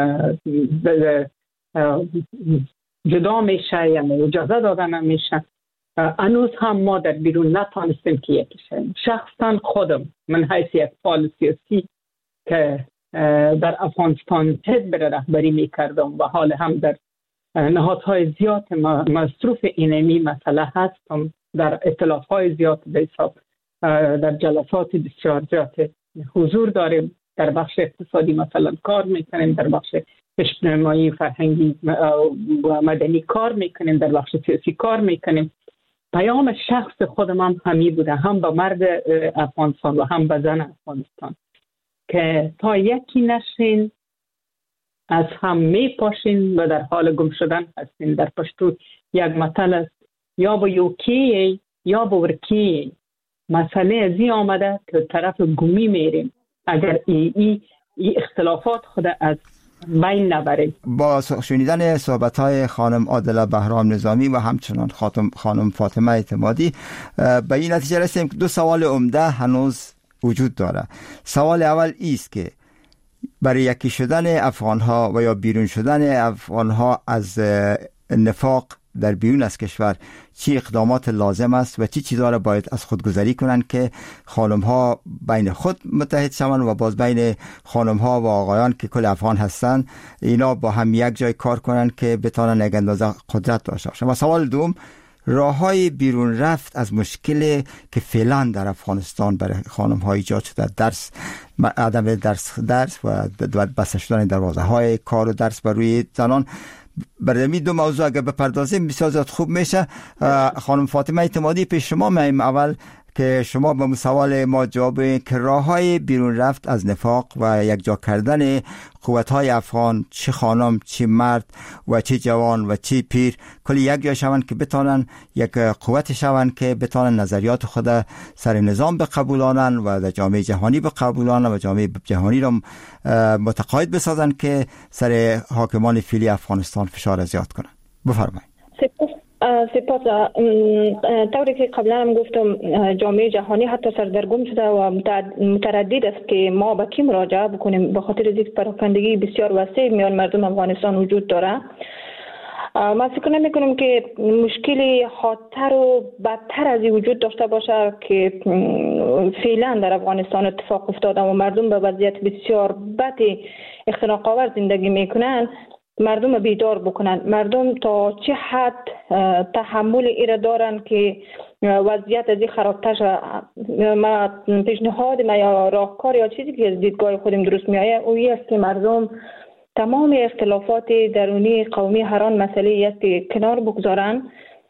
جدا میشه یا اجازه داده نمیشه. هنوز هم ما در بیرون نتانستیم که یکی شیم. شخصا خودم من حیث یک فعال سیاسی که در افغانستان حزب رهبری میکردم و حال هم در نهادهای زیاد مصروف اینمی مسئله هستم، در ائتلافهای زیاد به حساب در جلسات بسیار زیاد حضور داریم، در بخش اقتصادی مثلا کار میکنیم، در بخش اجتماعی فرهنگی و مدنی کار میکنیم، در بخش سیاسی کار میکنیم. پیام شخص خودم هم همی بوده، هم به مرد افغانستان و هم به زن افغانستان، که تا یکی نشین از هم می پاشین و در حال گم شدن هستین. در پشتو یک مثل است، یا با یوکی یا با ورکی. مسئله ازی آمده که طرف گمی میریم اگر ای, ای, ای اختلافات خود از بین نبره. با شنیدن صحبت‌های خانم عادله بهرام نظامی و همچنان خانم فاطمه اعتمادی به این نتیجه رسیدیم که دو سوال عمده هنوز وجود داره. سوال اول ایست که برای یکی شدن افغان‌ها و یا بیرون شدن افغان‌ها از نفاق در بیرون از کشور چی اقدامات لازم است و چی چیزا را باید از خودگذری کنند که خانم‌ها بین خود متحد شوند و باز بین خانم‌ها و آقایان که کل افغان هستند اینا با هم یک جای کار کنند که بتوانند یک اندازه قدرت داشته باشند. و سوال دوم، راه‌های بیرون رفت از مشکل که فعلا در افغانستان برای خانم‌ها ایجاد شده، درس عدم درس درس و بسته شدن دروازه‌های کار و درس بر روی زنان. برای می دو موضوع اگر بپردازیم بسیار زیاد خوب میشه. خانم فاطمه اعتمادی پیش شما میایم اول که شما به سوال ما جواب بدید که راه‌های بیرون رفت از نفاق و یک جا کردن قوت‌های افغان، چه خانم چه مرد و چه جوان و چه پیر، کلی یک جا شوند که بتونن یک قوت شوند که بتونن نظریات خود سر نظام بقبولانن و در جامعه جهانی بقبولانن و جامعه جهانی را متقاعد بسازن که سر حاکمان فعلی افغانستان فشار زیاد کنن. بفرمایید. سپاس. طوری که قبلا هم گفتم جامعه جهانی حتی سردرگم شده و متردد است که ما به کی مراجعه بکنیم به خاطر اینکه پراکندگی بسیار وسیع میان مردم افغانستان وجود داره. ما فکر نمی کنم که مشکلی حادتر و بدتر از این وجود داشته باشه که فعلا در افغانستان اتفاق افتاده و مردم به وضعیت بسیار بد اختناق‌آور زندگی میکنن. مردم بیدار بکنن. مردم تا چه حد تحمل ایره دارن که وضعیت از این خرابتر شد. ما پیشنهاد ما یا راهکار یا چیزی که از دیدگاه خودم درست میآید اویی است که مردم تمام اختلافات درونی قومی هر آن مسئله است که کنار بگذارن،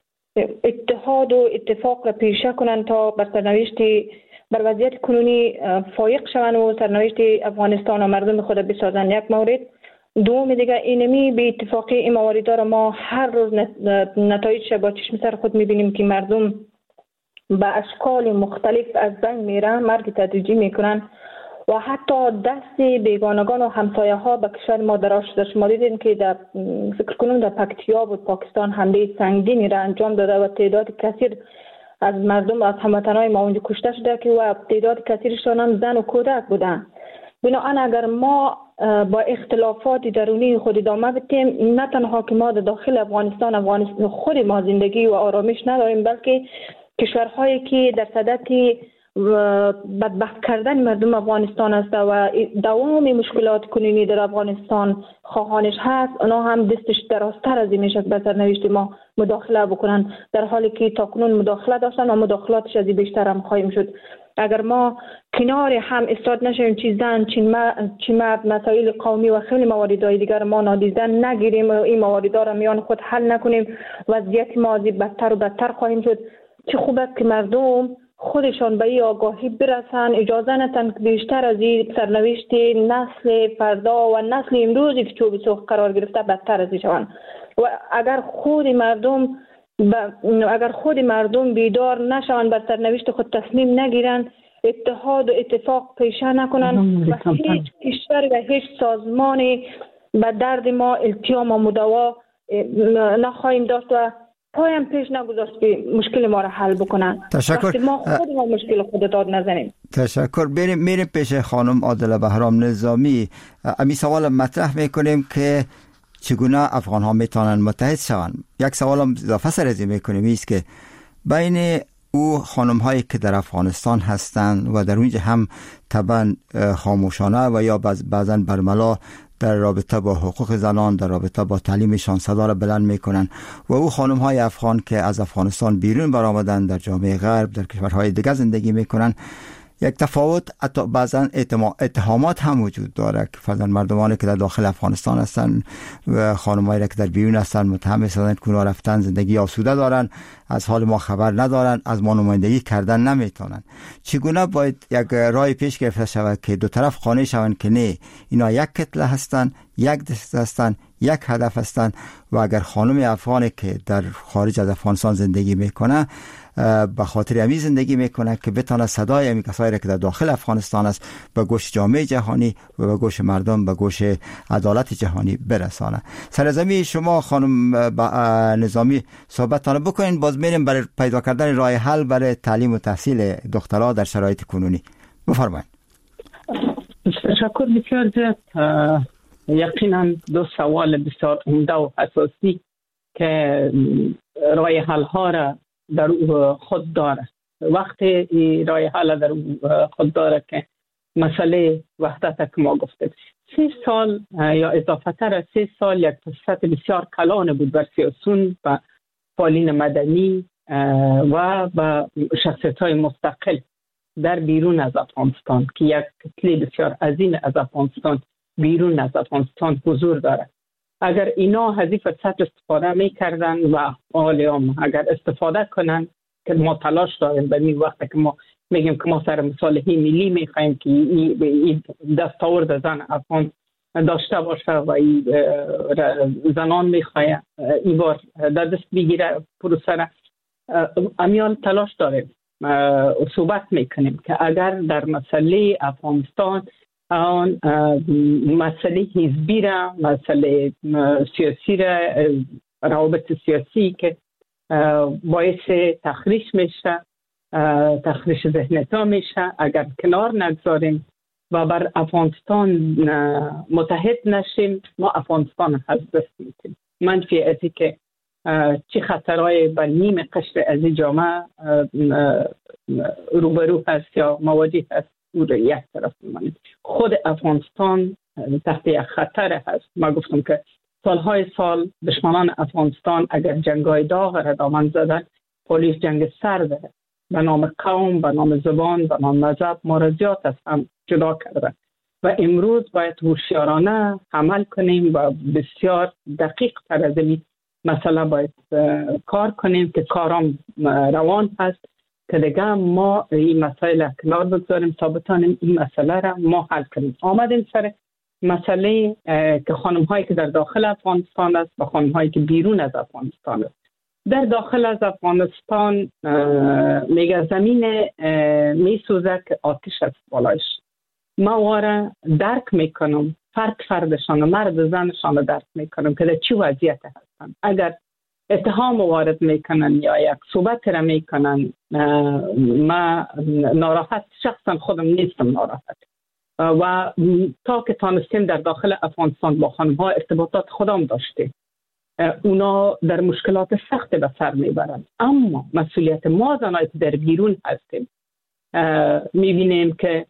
اتحاد و اتفاق را پیشه کنن تا بر سرنوشت بر وضعیت کنونی فایق شوند و سرنوشت افغانستان و مردم خود بسازن. یک مورد. دوم دیگه اینمی به اتفاقی این موارد را ما هر روز نتایجش با چشم سر خود میبینیم که مردم به اشکال مختلف از بین میرن، مرگ تدریجی میکنن و حتی دست بیگانگان و همسایه ها به کشور ما دراز شده. شما دیدین که در فکر کنم در پکتیا بود پاکستان حمله سنگینی را انجام داده و تعداد کثیر از مردم از هموطنهای ما اونجا کشته شده که و تعداد کثیرشان هم زن و کودک بودن. بنابراین اگر ما با اختلافات درونی خود ادامه بدیم، نه تنها که ما در داخل افغانستان افغانستان خود ما زندگی و آرامش نداریم، بلکه کشورهایی که در صدد بدبخت کردن مردم افغانستان است و دوام مشکلات کنونی در افغانستان خواهانش هست، اونا هم دستش درازتر از این میشه به سرنوشت ما مداخله بکنن، در حالی که تاکنون مداخله داشتن و مداخلاتش از این بیشتر هم خواهیم شد. اگر ما کنار هم استاد نشیم، چی زن چی مرد، مسائل قومی و خیلی مواردهای دیگر ما نادیده نگیریم و این موارد را میان خود حل نکنیم، وضعیت ما از بدتر و بدتر خواهیم شد. چه خوب است که مردم خودشان به این آگاهی برسن، اجازه ندن که بیشتر از این سرنوشت نسل فردا و نسل امروزی که چوب سوخت قرار گرفته بدتر از این شوند. و اگر خود مردم ب... اگر خود مردم بیدار نشوند، بر سرنوشت خود تصمیم نگیرن، اتحاد و اتفاق پیشه نکنن و هیچ کشور و هیچ سازمانی به درد ما التیام و مدوا نخواهیم داشت و پایم پیش نگذاشت که مشکل ما را حل بکنن. تشکر. ما خود ما مشکل خود داد نزنیم. تشکر. بریم میریم پیش خانم عادله بهرام نظامی. امی سوال مطرح میکنیم که چگونه افغان ها میتونن متحد شوند. یک سوال هم اضافه سرزی میکنیم ایست که بین او خانم هایی که در افغانستان هستند و در اونجا هم طبعا خاموشانه و یا بعضا برملا در رابطه با حقوق زنان، در رابطه با تعلیمشان صدا را بلند میکنن و او خانم های افغان که از افغانستان بیرون برآمدن در جامعه غرب در کشورهای دیگه زندگی میکنن، یک تفاوت حتی بعضا اتهامات هم وجود داره که فرضاً مردمانی که در داخل افغانستان هستن و خانمایی که در بیرون هستن متهم می‌سازن که اونها رفتن زندگی آسوده دارن، از حال ما خبر ندارن، از ما نمایندگی کردن نمیتونن. چگونه باید یک راه پیش گرفته شود که دو طرف قانع شوند که نه، اینا یک کتله هستن، یک دست هستن، یک هدف هستن و اگر خانم افغانی که در خارج از افغانستان زندگی میکنه به خاطر امی زندگی میکنه که بتونه صدای امی کسایی که در داخل افغانستان است به گوش جامعه جهانی و به گوش مردم به گوش عدالت جهانی برسانه. سرزمین شما خانم نظامی صحبتتان بکنین، باز میریم برای پیدا کردن راه حل برای تعلیم و تحصیل دخترها در شرایط کنونی. بفرمایید. تشکر بسیار زیاد. یقینا دو سوال بسیار عمده و اساسی که راه حل ها را در خود داره. وقتی راه حل در خود داره که مسئله وحدت که ما گفتیم سی سال یا اضافه تر سی سال یک فرصت بسیار کلان بود بر سیاسون و فعالین مدنی و با شخصیت های مستقل در بیرون از افغانستان که یک کتله بسیار عظیم از افغانستان بیرون از افغانستان حضور داره. اگر اینا از این فرصت استفاده میکردن و حالا اگر استفاده کنن که ما تلاش داریم به این وقت که ما میگیم که ما سر مصالحه ملی میخوایم که این دستاورد زن افغان داشته باشه و این زنان میخوایم این بار در دست بگیره پروسه را، امیال تلاش داریم صحبت میکنیم که اگر در مسئله افغانستان آن مسئله حزبی را، مسئله سیاسی را، روابط سیاسی که باعث تخریش میشه، تخریش ذهنیت‌ها میشه، اگر کنار نگذاریم و بر افغانستان متحد نشیم ما افغانستان از دست میدیم. منفی ازی که چه خطرهای بر نیم قشر از جامعه روبرو هست یا مواجه هست او را یک طرف میمانیم. خود افغانستان تحت یک خطر هست. ما گفتم که سالهای سال دشمنان افغانستان اگر جنگای داغ را دامن زدن، پلیس جنگ سرد به نام قوم، به نام زبان، به نام مذهب ما را زیاد از هم جدا کردن و امروز باید هوشیارانه عمل کنیم و بسیار دقیق تر از این مسئله باید کار کنیم که کارام روان هست که دیگه ما این مسئله کنار بگذاریم تا بتانیم این مسئله را ما حل کنیم. آمدیم سر مسئله که خانم هایی که در داخل افغانستان است و خانم هایی که بیرون از افغانستان است. در داخل از افغانستان میگه زمین میسوزه که آتش است بالایش. ما واره درک میکنم فرد فردشان و مرد زنشان رو درک میکنم که در چی وضعیت هستن. اگر اتهام وارد میکنن یا یک صحبت را میکنن ما ناراحت، شخصا خودم نیستم ناراحت و تا که تانستیم در داخل افغانستان با خانم ها ارتباطات خودم داشتیم، اونا در مشکلات سخت به سر میبرند. اما مسئولیت ما زنایی که در بیرون هستیم میبینیم که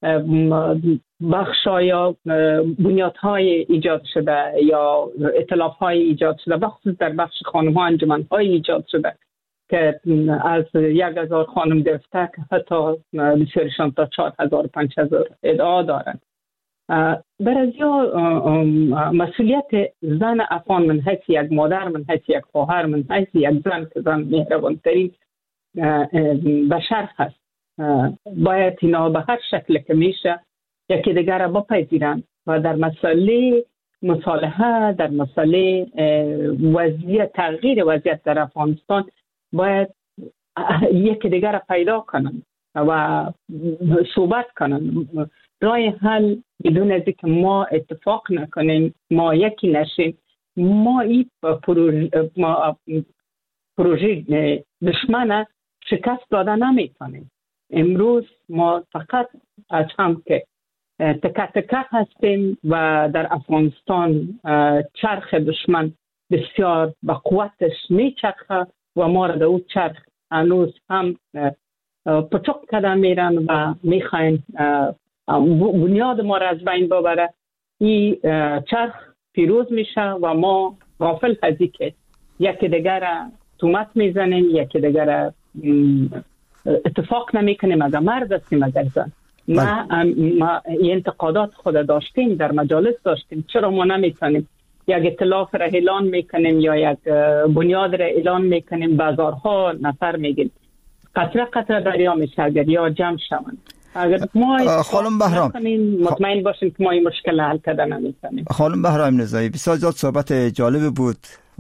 بخشا یا بنیادهای ایجاد شده یا ائتلافهای ایجاد شده، بخصوص در بخش خانم ها انجمنهای ایجاد شده که از یک هزار خانم گرفته که حتی بسیارشان تا چهار هزار پنج هزار ادعا دارند. برای مسئولیت زن افغان من حیث یک مادر، من حیث یک خواهر، من حیث یک زن که زن مهربانترین بشر هست، باید اینا به هر شکل که میشه یکی دیگر را بپذیرند و در مسئله مصالحه، در مسئله وضعیت تغییر وضعیت در افغانستان باید یکی دیگر را پیدا کنند و صحبت کنند. راه حل بدون از که ما اتفاق نکنیم، ما یکی نشیم، ما این پروژه, ما پروژه دشمن شکست داده نمیتونیم. امروز ما فقط از هم که تکه تکه هستیم و در افغانستان چرخ دشمن بسیار با قوتش میچرخه و ما را در اون چرخ هنوز هم پچک کده میرن و میخواین بنیاد ما را از بین ببره. این چرخ پیروز میشه و ما غافل هستی که یکی دیگر تومت میزنیم، یکی دیگر اتفاق نمی کنیم. اگر مرد هستیم اگر زن ما, ما این انتقادات خود داشتیم، در مجالس داشتیم، چرا ما نمیتونیم یک ائتلاف را اعلان میکنیم یا یک بنیاد را اعلان میکنیم، بازارها نفر میگیم قطره قطره دریا میشه اگر یا جمع شوند. اگر ما خانم بهرام مطمئن باشیم که ما این مشکل حل کردن نمیتونیم. خانم بهرام نزایی، بسیار زیاد صحبت جالب بود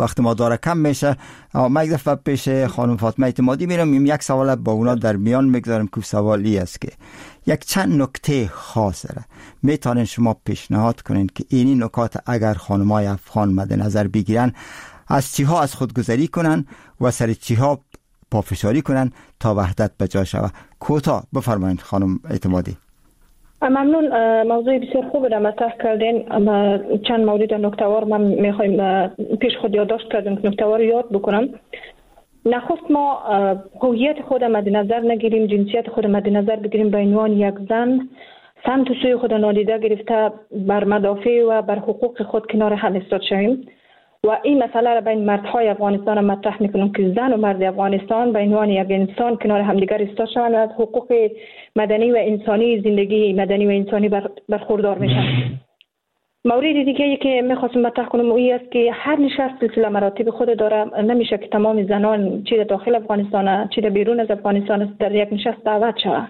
وقت ما داره کم میشه. ما یک دفعه پیش خانم فاطمه اعتمادی میرم، یک سوال با اونا در میان میگذارم که سوالی است که یک چند نکته خاص داره، میتونین شما پیشنهاد کنین که اینی نکات اگر خانمای افغان مد نظر بگیرن از چیها از خودگذری کنن و سر چیها پافشاری کنن تا وحدت به جا شود. کوتاه بفرمایید خانم اعتمادی. ممنون. موضوع بسیار خوب را مطرح کردین. چند مورد نکته‌وار من میخوایم پیش خود یادداشت کردم که نکته‌وار یاد بکنم. نخست ما هویت خود مد نظر نگیریم، جنسیت خود مد نظر بگیریم، به عنوان یک زن سمت و سوی خود نادیده گرفته بر مدافع و بر حقوق خود کنار هم ایستاد شویم و این مسئله را بین مردهای افغانستان مطرح میکنم که زن و مرد افغانستان به عنوان یک انسان کنار همدیگر ایستاد شوند و از حقوق مدنی و انسانی زندگی مدنی و انسانی برخوردار میشن. مورد دیگه ای که میخواستم مطرح کنم اویی است که هر نشست سلسله مراتب خود داره. نمیشه که تمام زنان چه در داخل افغانستان چه در بیرون از افغانستان در یک نشست دعوت شود.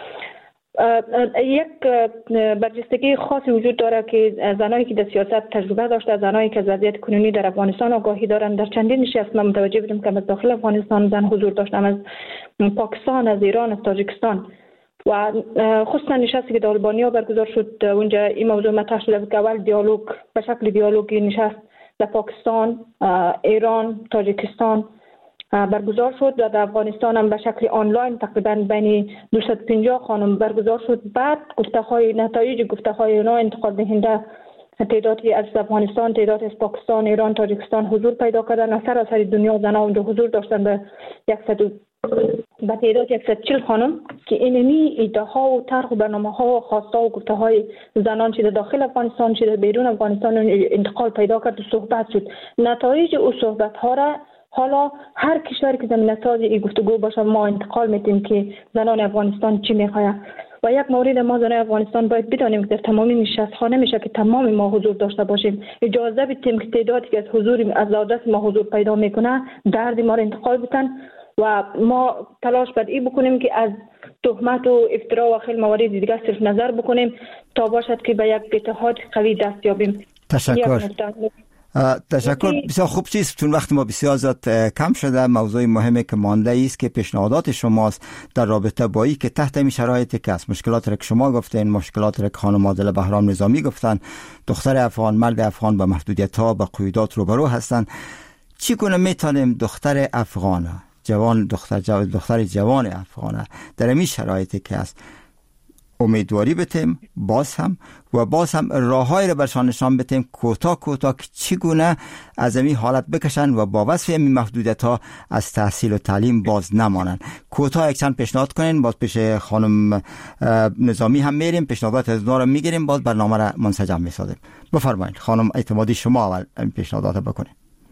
یک برجستگی خاصی وجود داره که زنانی که در سیاست تجربه داشته، زنانی که از وضعیت کنونی در افغانستان آگاهی دارند، در چندین نشست من متوجه بودم که از داخل افغانستان زن حضور داشتن، از پاکستان، از ایران، از تاجیکستان و خصوصا نشستی که در آلبانیا برگزار شد. اونجا این موضوع مطرح شده که اول دیالوگ به شکل دیالوگی نشست در پاکستان، ایران، تاجیکستان برگزار شد و در افغانستان هم به شکل آنلاین تقریبا بین دویست و پنجاه خانم برگزار شد. بعد گفته‌های نتایج گفته‌های اونا انتقال دهنده تعدادی از افغانستان، تعدادی از پاکستان، ایران، تاجیکستان حضور پیدا کردن و سراسر دنیا زنان اونجا حضور داشتن به صد به تعداد صد و چهل خانم که اینمی ایده ها و طرح و برنامه ها و خواسته و گفته های زنان چه در داخل افغانستان چه در بیرون افغانستان انتقال پیدا کرد و صحبت شد. نتایج او صحبت ها را حالا هر کشوری که زمینه ساز این گفتگو باشه ما انتقال میدیم که زنان افغانستان چی میخواه. و یک مورد ما زنان افغانستان باید بدانیم که در تمامی نشست ها نمیشه که تمام ما حضور داشته باشیم. اجازه بدیم که تعدادی که از حضور از دست ما حضور پیدا میکنه درد ما را انتقال بدن و ما تلاش بر این بکنیم که از تهمت و افترا و خیلی موارد دیگه صرف نظر بکنیم تا باشد که به یک اتحاد قوی دست یابیم. تشکر. تشکر. بسیار خوب چیست، چون وقت ما بسیار زیاد کم شده. موضوع مهمی که مانده است که پیشنهادات شماست در رابطه با این که تحت این شرایطی که است، مشکلات را که شما گفتین، مشکلات را که خانم عادله بهرام نظامی گفتن، دختر افغان، مرد افغان با محدودیت ها با قیودات روبرو هستند، چگونه میتونیم دختر افغان جوان دختر جوان دختر جوان افغان در این شرایطی که است امیدواری بتیم باز هم و باز هم راههایی را برشان نشان بتیم کوتاه کوتاه که چگونه از این حالت بکشن و با وصف این محدودیت ها از تحصیل و تعلیم باز نمانن. کوتاه یک چند پیشنهاد کنین، باز پیش خانم نظامی هم میریم، پیشنهادات از اونا را میگیریم، باز برنامه را منسجم میسازیم. بفرمایید خانم اعتمادی، شما اول پیشنهادات بکنید.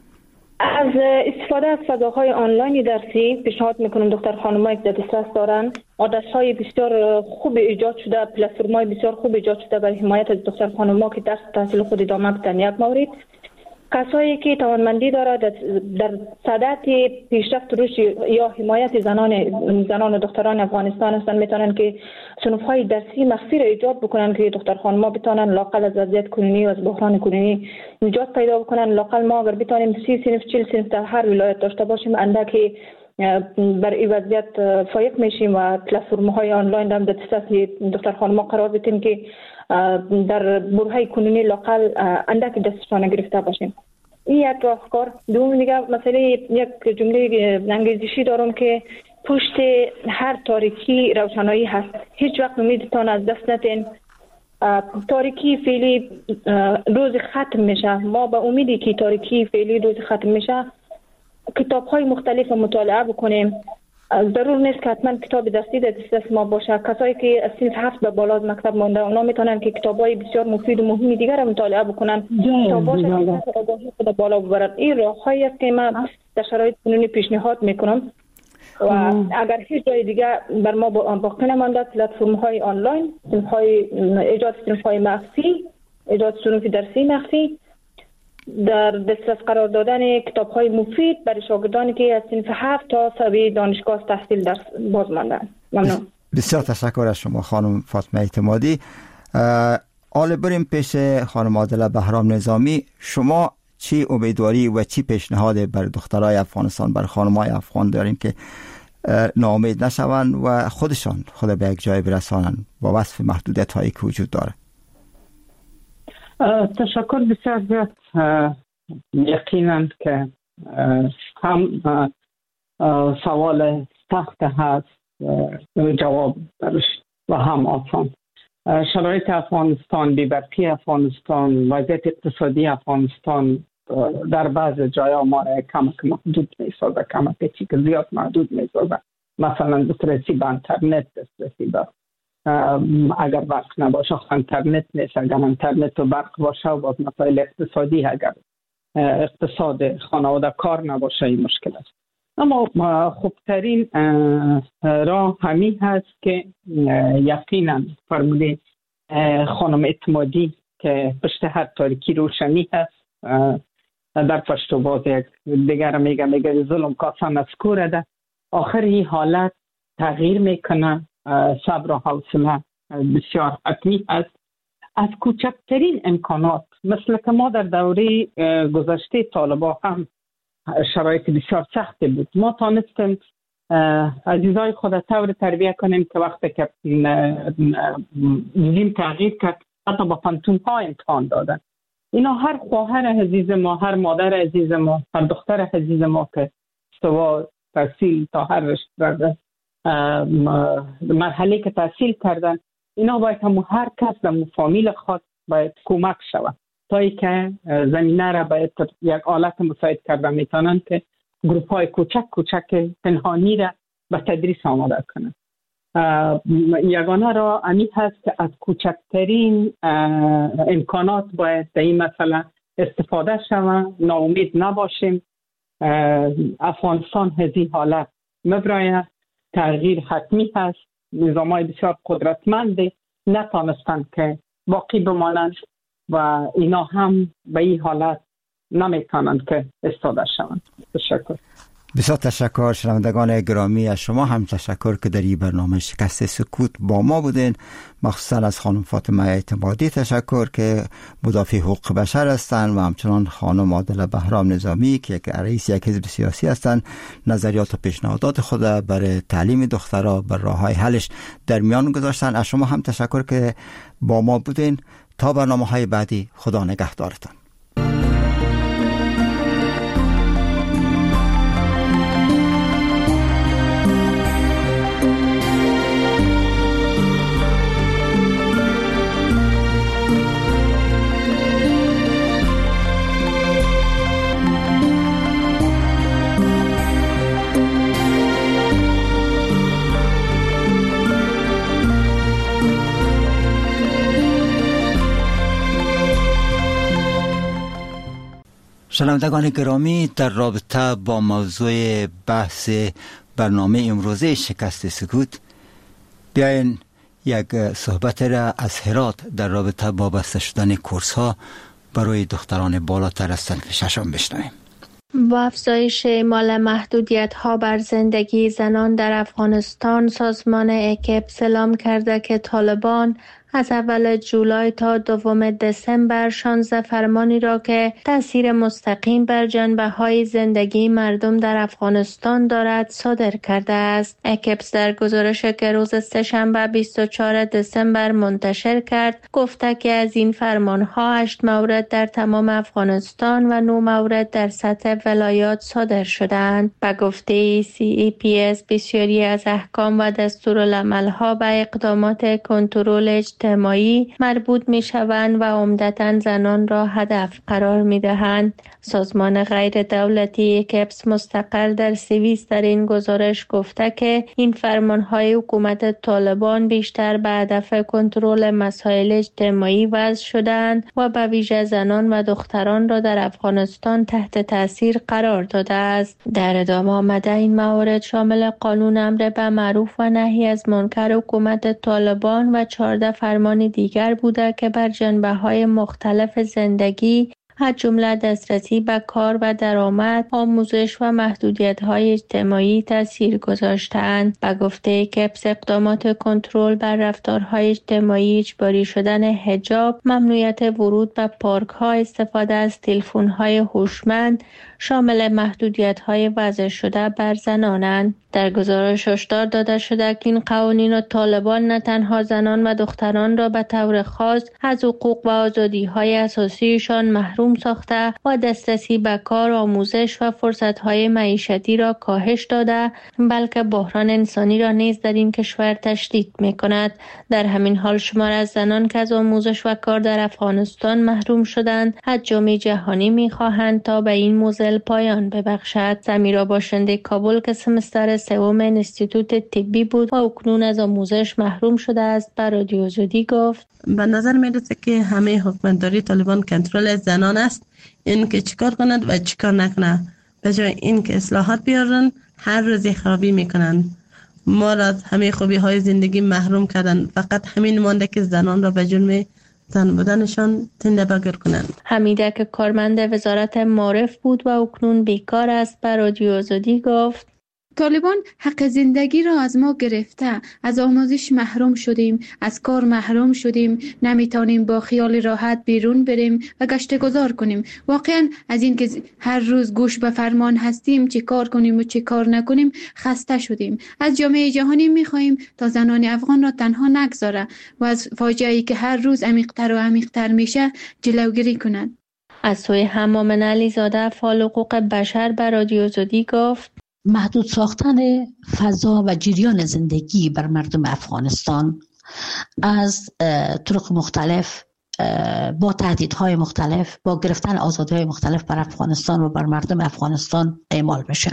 از استفاده از فضاهای آنلاین درسی پیشنهاد میکنم دختر خانمایی که در دسترس دارن عادت‌های بسیار خوب ایجاد شده، پلتفرم‌های بسیار خوب ایجاد شده برای حمایت از دختر خانم‌ها که درس تحصیل خود ادامه بدن. یک مورد کسایی که توانمندی دارد در صدد پیشرفت رشد یا حمایت زنان زنان و دختران افغانستان هستند، میتونن که صنف‌های درسی مخفی را ایجاد بکنن که دختر خانم‌ها بتونن لاقل از وضعیت کنونی و از بحران کنونی نجات پیدا بکنن. لاقل ما اگر بتونیم سی صنف چهل صنف در هر ولایت داشته باشیم اندکی بر این وضعیت فایق میشیم و پلتفرم‌های آنلاین هم در دسترس دختر خانم‌ها قرار بدیم که در برهه کنونی لاقل اندک دستشان گرفته باشیم. این یک راهکار. دوم دیگه مسئله یک جمله انگلیسی دارم که پشت هر تاریکی روشنایی هست. هیچ وقت امیدتان از دست ندین. تاریکی فعلی روز ختم میشه. ما با امیدی که تاریکی فعلی روز ختم میشه کتاب‌های مختلف مطالعه بکنیم. ضرور نیست که حتما کتاب دستی در دسترس ما باشه. کسایی که از صنف هفت به بالا از مکتب مانده اونا میتونن که کتاب‌های بسیار مفید و مهمی دیگر را مطالعه بکنن تا باشه که آگاهی خود بالا ببرن. این راه‌هایی است که من در شرایط کنونی پیشنهاد میکنم و اگر هیچ جای دیگه بر ما باقی نمانده پلتفرم‌های آنلاین، صنف‌های ایجاد صنف‌های مخفی، ایجاد صنف درسی مخفی، در دسترس قرار دادن کتاب‌های مفید برای شاگردانی که از صنف هفت تا سوی دانشگاه تحصیل در باز ماندن. ممنون. بسیار تشکر از شما خانم فاطمه اعتمادی. حالا بریم پیش خانم عادله بهرام نظامی. شما چی امیدواری و چی پیشنهاد بر دخترای افغانستان، بر خانمای افغان دارین که ناامید نشوند و خودشان خود به یک جای برسانند با وصف محدودیت هایی که وجود داره؟ تشکر بسیار زیاد. یقینا که هم سوال سخت هست جواب درش و هم آسان. شرایط افغانستان، بی‌برقی افغانستان، وضعیت اقتصادی افغانستان در بعض جاها ما کمک محدود می‌سازه، کمک چی که زیاد محدود می‌سازه. مثلا دسترسی به اینترنت، دسترسی به اگر برق نباشه اینترنت نیست، اگر اینترنت و برق باشه و باز مسائل اقتصادی، اگر اقتصاد خانواده کار نباشه این مشکل است. اما خوبترین راه همین هست که یقینا فرموده خانم اعتمادی که پشت هر تاریکی روشنی هست، در پشت و باز یک دیگر میگه میگه ظلم کاسان از کوره ده. آخر این حالت تغییر میکنه. صبر و حوصله بسیار حتمی است. از کوچکترین امکانات، مثل که ما در دوره گذشته طالبان هم شرایط بسیار سختی بود، ما تانستیم عزیزای خود طور تربیه کنیم که وقتی که نظام تغییر کرد حتی با پانتون ها امتحان دادن. اینا هر خواهر عزیز ما، هر مادر عزیز ما، هر دختر عزیز ما که سوا تحصیل تا هر رشته مرحله که تحصیل کردن، اینا باید همون هر کس در فامیل خود باید کمک شود تا ای که زمینه را باید یک آلت مساعد کرده میتونن که گروپ های کوچک کوچک پنهانی را به تدریس آماده کنند. یگانه را امی هست که از کوچکترین امکانات باید در این مسئله استفاده شود. ناامید نباشیم. افغانستان هزی حالت مبراید، تغییر حتمی هست. نظام های بسیار قدرتمنده نتانستند که باقی بمانند و اینا هم به این حالت نمیتونند که استفاده شوند. تشکر. بسیار تشکر. شنوندگان گرامی، از شما هم تشکر که در این برنامه شکست سکوت با ما بودین. مخصوصا از خانم فاطمه اعتمادی تشکر که مدافع حقوق بشر هستند و همچنان خانم عادل بهرام نظامی که یک رئیس یک حزب سیاسی هستند، نظریات و پیشنهادات خود برای تعلیم دخترها بر راههای حلش در میان گذاشتن. از شما هم تشکر که با ما بودین. تا برنامه‌های بعدی، خدا نگهدارتان. شنوندگان گرامی، در رابطه با موضوع بحث برنامه امروزه شکست سکوت، بیاین یک صحبت را از هرات در رابطه با بسته شدن کورس ها برای دختران بالاتر از صنف ششم بشنویم. با افزایش اعمال محدودیت ها بر زندگی زنان در افغانستان، سازمان اکپس اعلام کرده که طالبان از اول جولای تا دوم دسامبر شانزده فرمانی را که تأثیر مستقیم بر جنبه‌های زندگی مردم در افغانستان دارد صادر کرده است. اکپس در گزارشی که روز سه‌شنبه بیست و چهارم دسامبر منتشر کرد گفته که از این فرمان‌ها هشت مورد در تمام افغانستان و نه مورد در سطح ولایات صادر شدند. به گفته سی ای پی اس، بسیاری از احکام و دستورالعمل‌ها به اقدامات کنترل اجتماعی مربوط می شوند و عمدتاً زنان را هدف قرار می دهند. سازمان غیر دولتی اکپس مستقر در سوئیس در این گزارش گفته که این فرمانهای حکومت طالبان بیشتر به هدف کنترل مسائل اجتماعی وضع شدند و به ویژه زنان و دختران را در افغانستان تحت تاثیر قرار داده است. در ادامه آمده این موارد شامل قانون امر به معروف و نهی از منکر حکومت طالبان و چهارده فرمان دیگر بوده که بر جنبه‌های مختلف زندگی از جمله دسترسی به کار و درآمد، آموزش و محدودیت‌های اجتماعی تاثیر گذاشته‌اند. به گفته کپس اقدامات کنترل بر رفتارهای اجتماعی، اجباری شدن حجاب، ممنوعیت ورود به پارک‌ها، استفاده از تلفن‌های هوشمند شامل محدودیت‌های وضع شده بر زنانند. در گزارش هشدار داده شده که این قوانین و طالبان نه تنها زنان و دختران را به طور خاص از حقوق و آزادی‌های اساسیشان محروم ساخته و دسترسی به کار، آموزش و فرصت‌های معیشتی را کاهش داده، بلکه بحران انسانی را نیز در این کشور تشدید می‌کند. در همین حال شمار از زنان که از آموزش و کار در افغانستان محروم شدند، از جامعه جهانی می‌خواهند تا به این موزل پایان ببخشد. سمیرا باشنده کابل که سمستر سوم انستیتوت طبی بود و اکنون از آموزش محروم شده است، به رادیو آزادی گفت: به نظر میرسه که همه حکمرانی طالبان کنترل زنان است، این که چیکار کند و چیکار نکنه. به جای این که اصلاحات بیارن، هر روز خرابی میکنن. ما را از همه خوبی های زندگی محروم کردن. فقط همین مانده که زنان را به جرم زن بودنشان زنده بگر کنند. حمیده که کارمند وزارت معارف بود و اکنون بیکار است، به رادیو آزادی گفت: طالبان حق زندگی را از ما گرفته، از آموزش محروم شدیم، از کار محروم شدیم، نمیتونیم با خیال راحت بیرون بریم و گشت گذار کنیم. واقعا از این که هر روز گوش به فرمان هستیم چه کار کنیم و چه کار نکنیم خسته شدیم. از جامعه جهانی میخواهیم تا زنان افغان را تنها نگذاره و از فاجعه‌ای که هر روز عمیق‌تر و عمیق‌تر میشه جلوگیری کند. از سوی همامن علیزاده فعال حقوق بشر به رادیو آزادی گفت: محدود ساختن فضا و جریان زندگی بر مردم افغانستان از طرق مختلف با تهدیدهای مختلف، با گرفتن آزادی‌های مختلف بر افغانستان و بر مردم افغانستان اعمال بشه.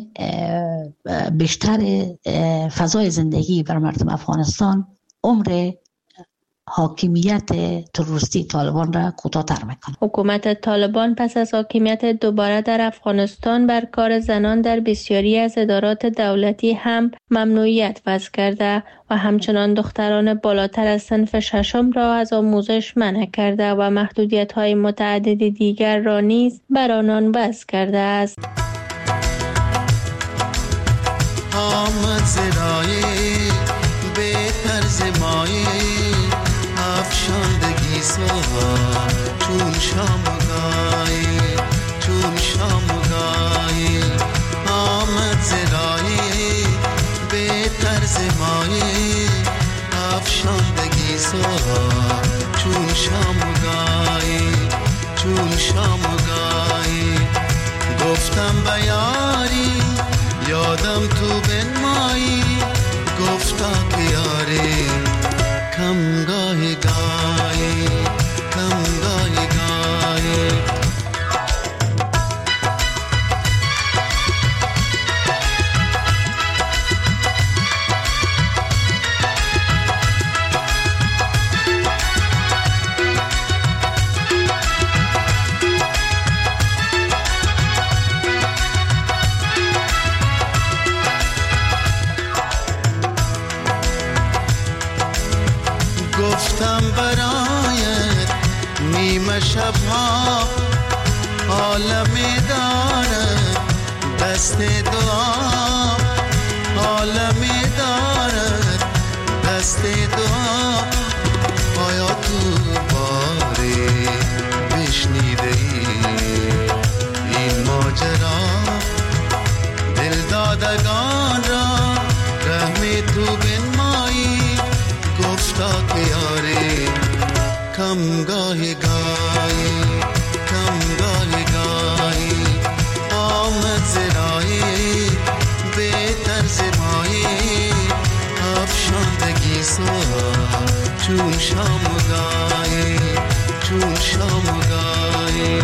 بیشتر فضای زندگی بر مردم افغانستان عمر حاکمیت تروریستی طالبان را کوتاه‌تر میکنه. حکومت طالبان پس از حاکمیت دوباره در افغانستان بر کار زنان در بسیاری از ادارات دولتی هم ممنوعیت وضع کرده و همچنان دختران بالاتر از صنف ششم را از آموزش منع کرده و محدودیت‌های متعدد دیگر را نیز بر آنان وضع کرده است. آمد زرای به طرز مایه افشاندگی سوها چون شامگاهی چون شامگاهی آمد زرایی به طرز مایه افشاندگی سوها چون شامگاهی چون شامگاهی گفتم بیاری یادم تو بنمایی گفتا که یاری کم گاهی گاهی کم گاهی گاهی گفتم برایت نیمه شبها عالمی دارد دست دعا عالمی دارد دست دعا آیا تو باری بشنیده ای این ماجرا دل دادگان را رحمی تو بنمایی گفتا که یاری کم گاهی گاهی کم گاهی گاهی آمد زرایی به طرز مایی افشاندگی سوها چون شامگاهی چون شامگاهی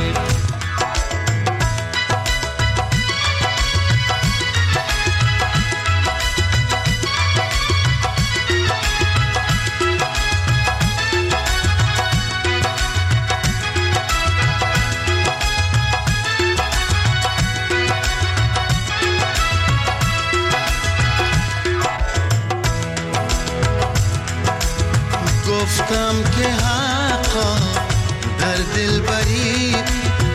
گفتم که حقا در دل بری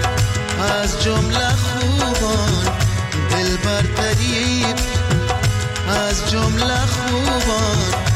از جمله خوبان دل برتریب، از جمله خوبان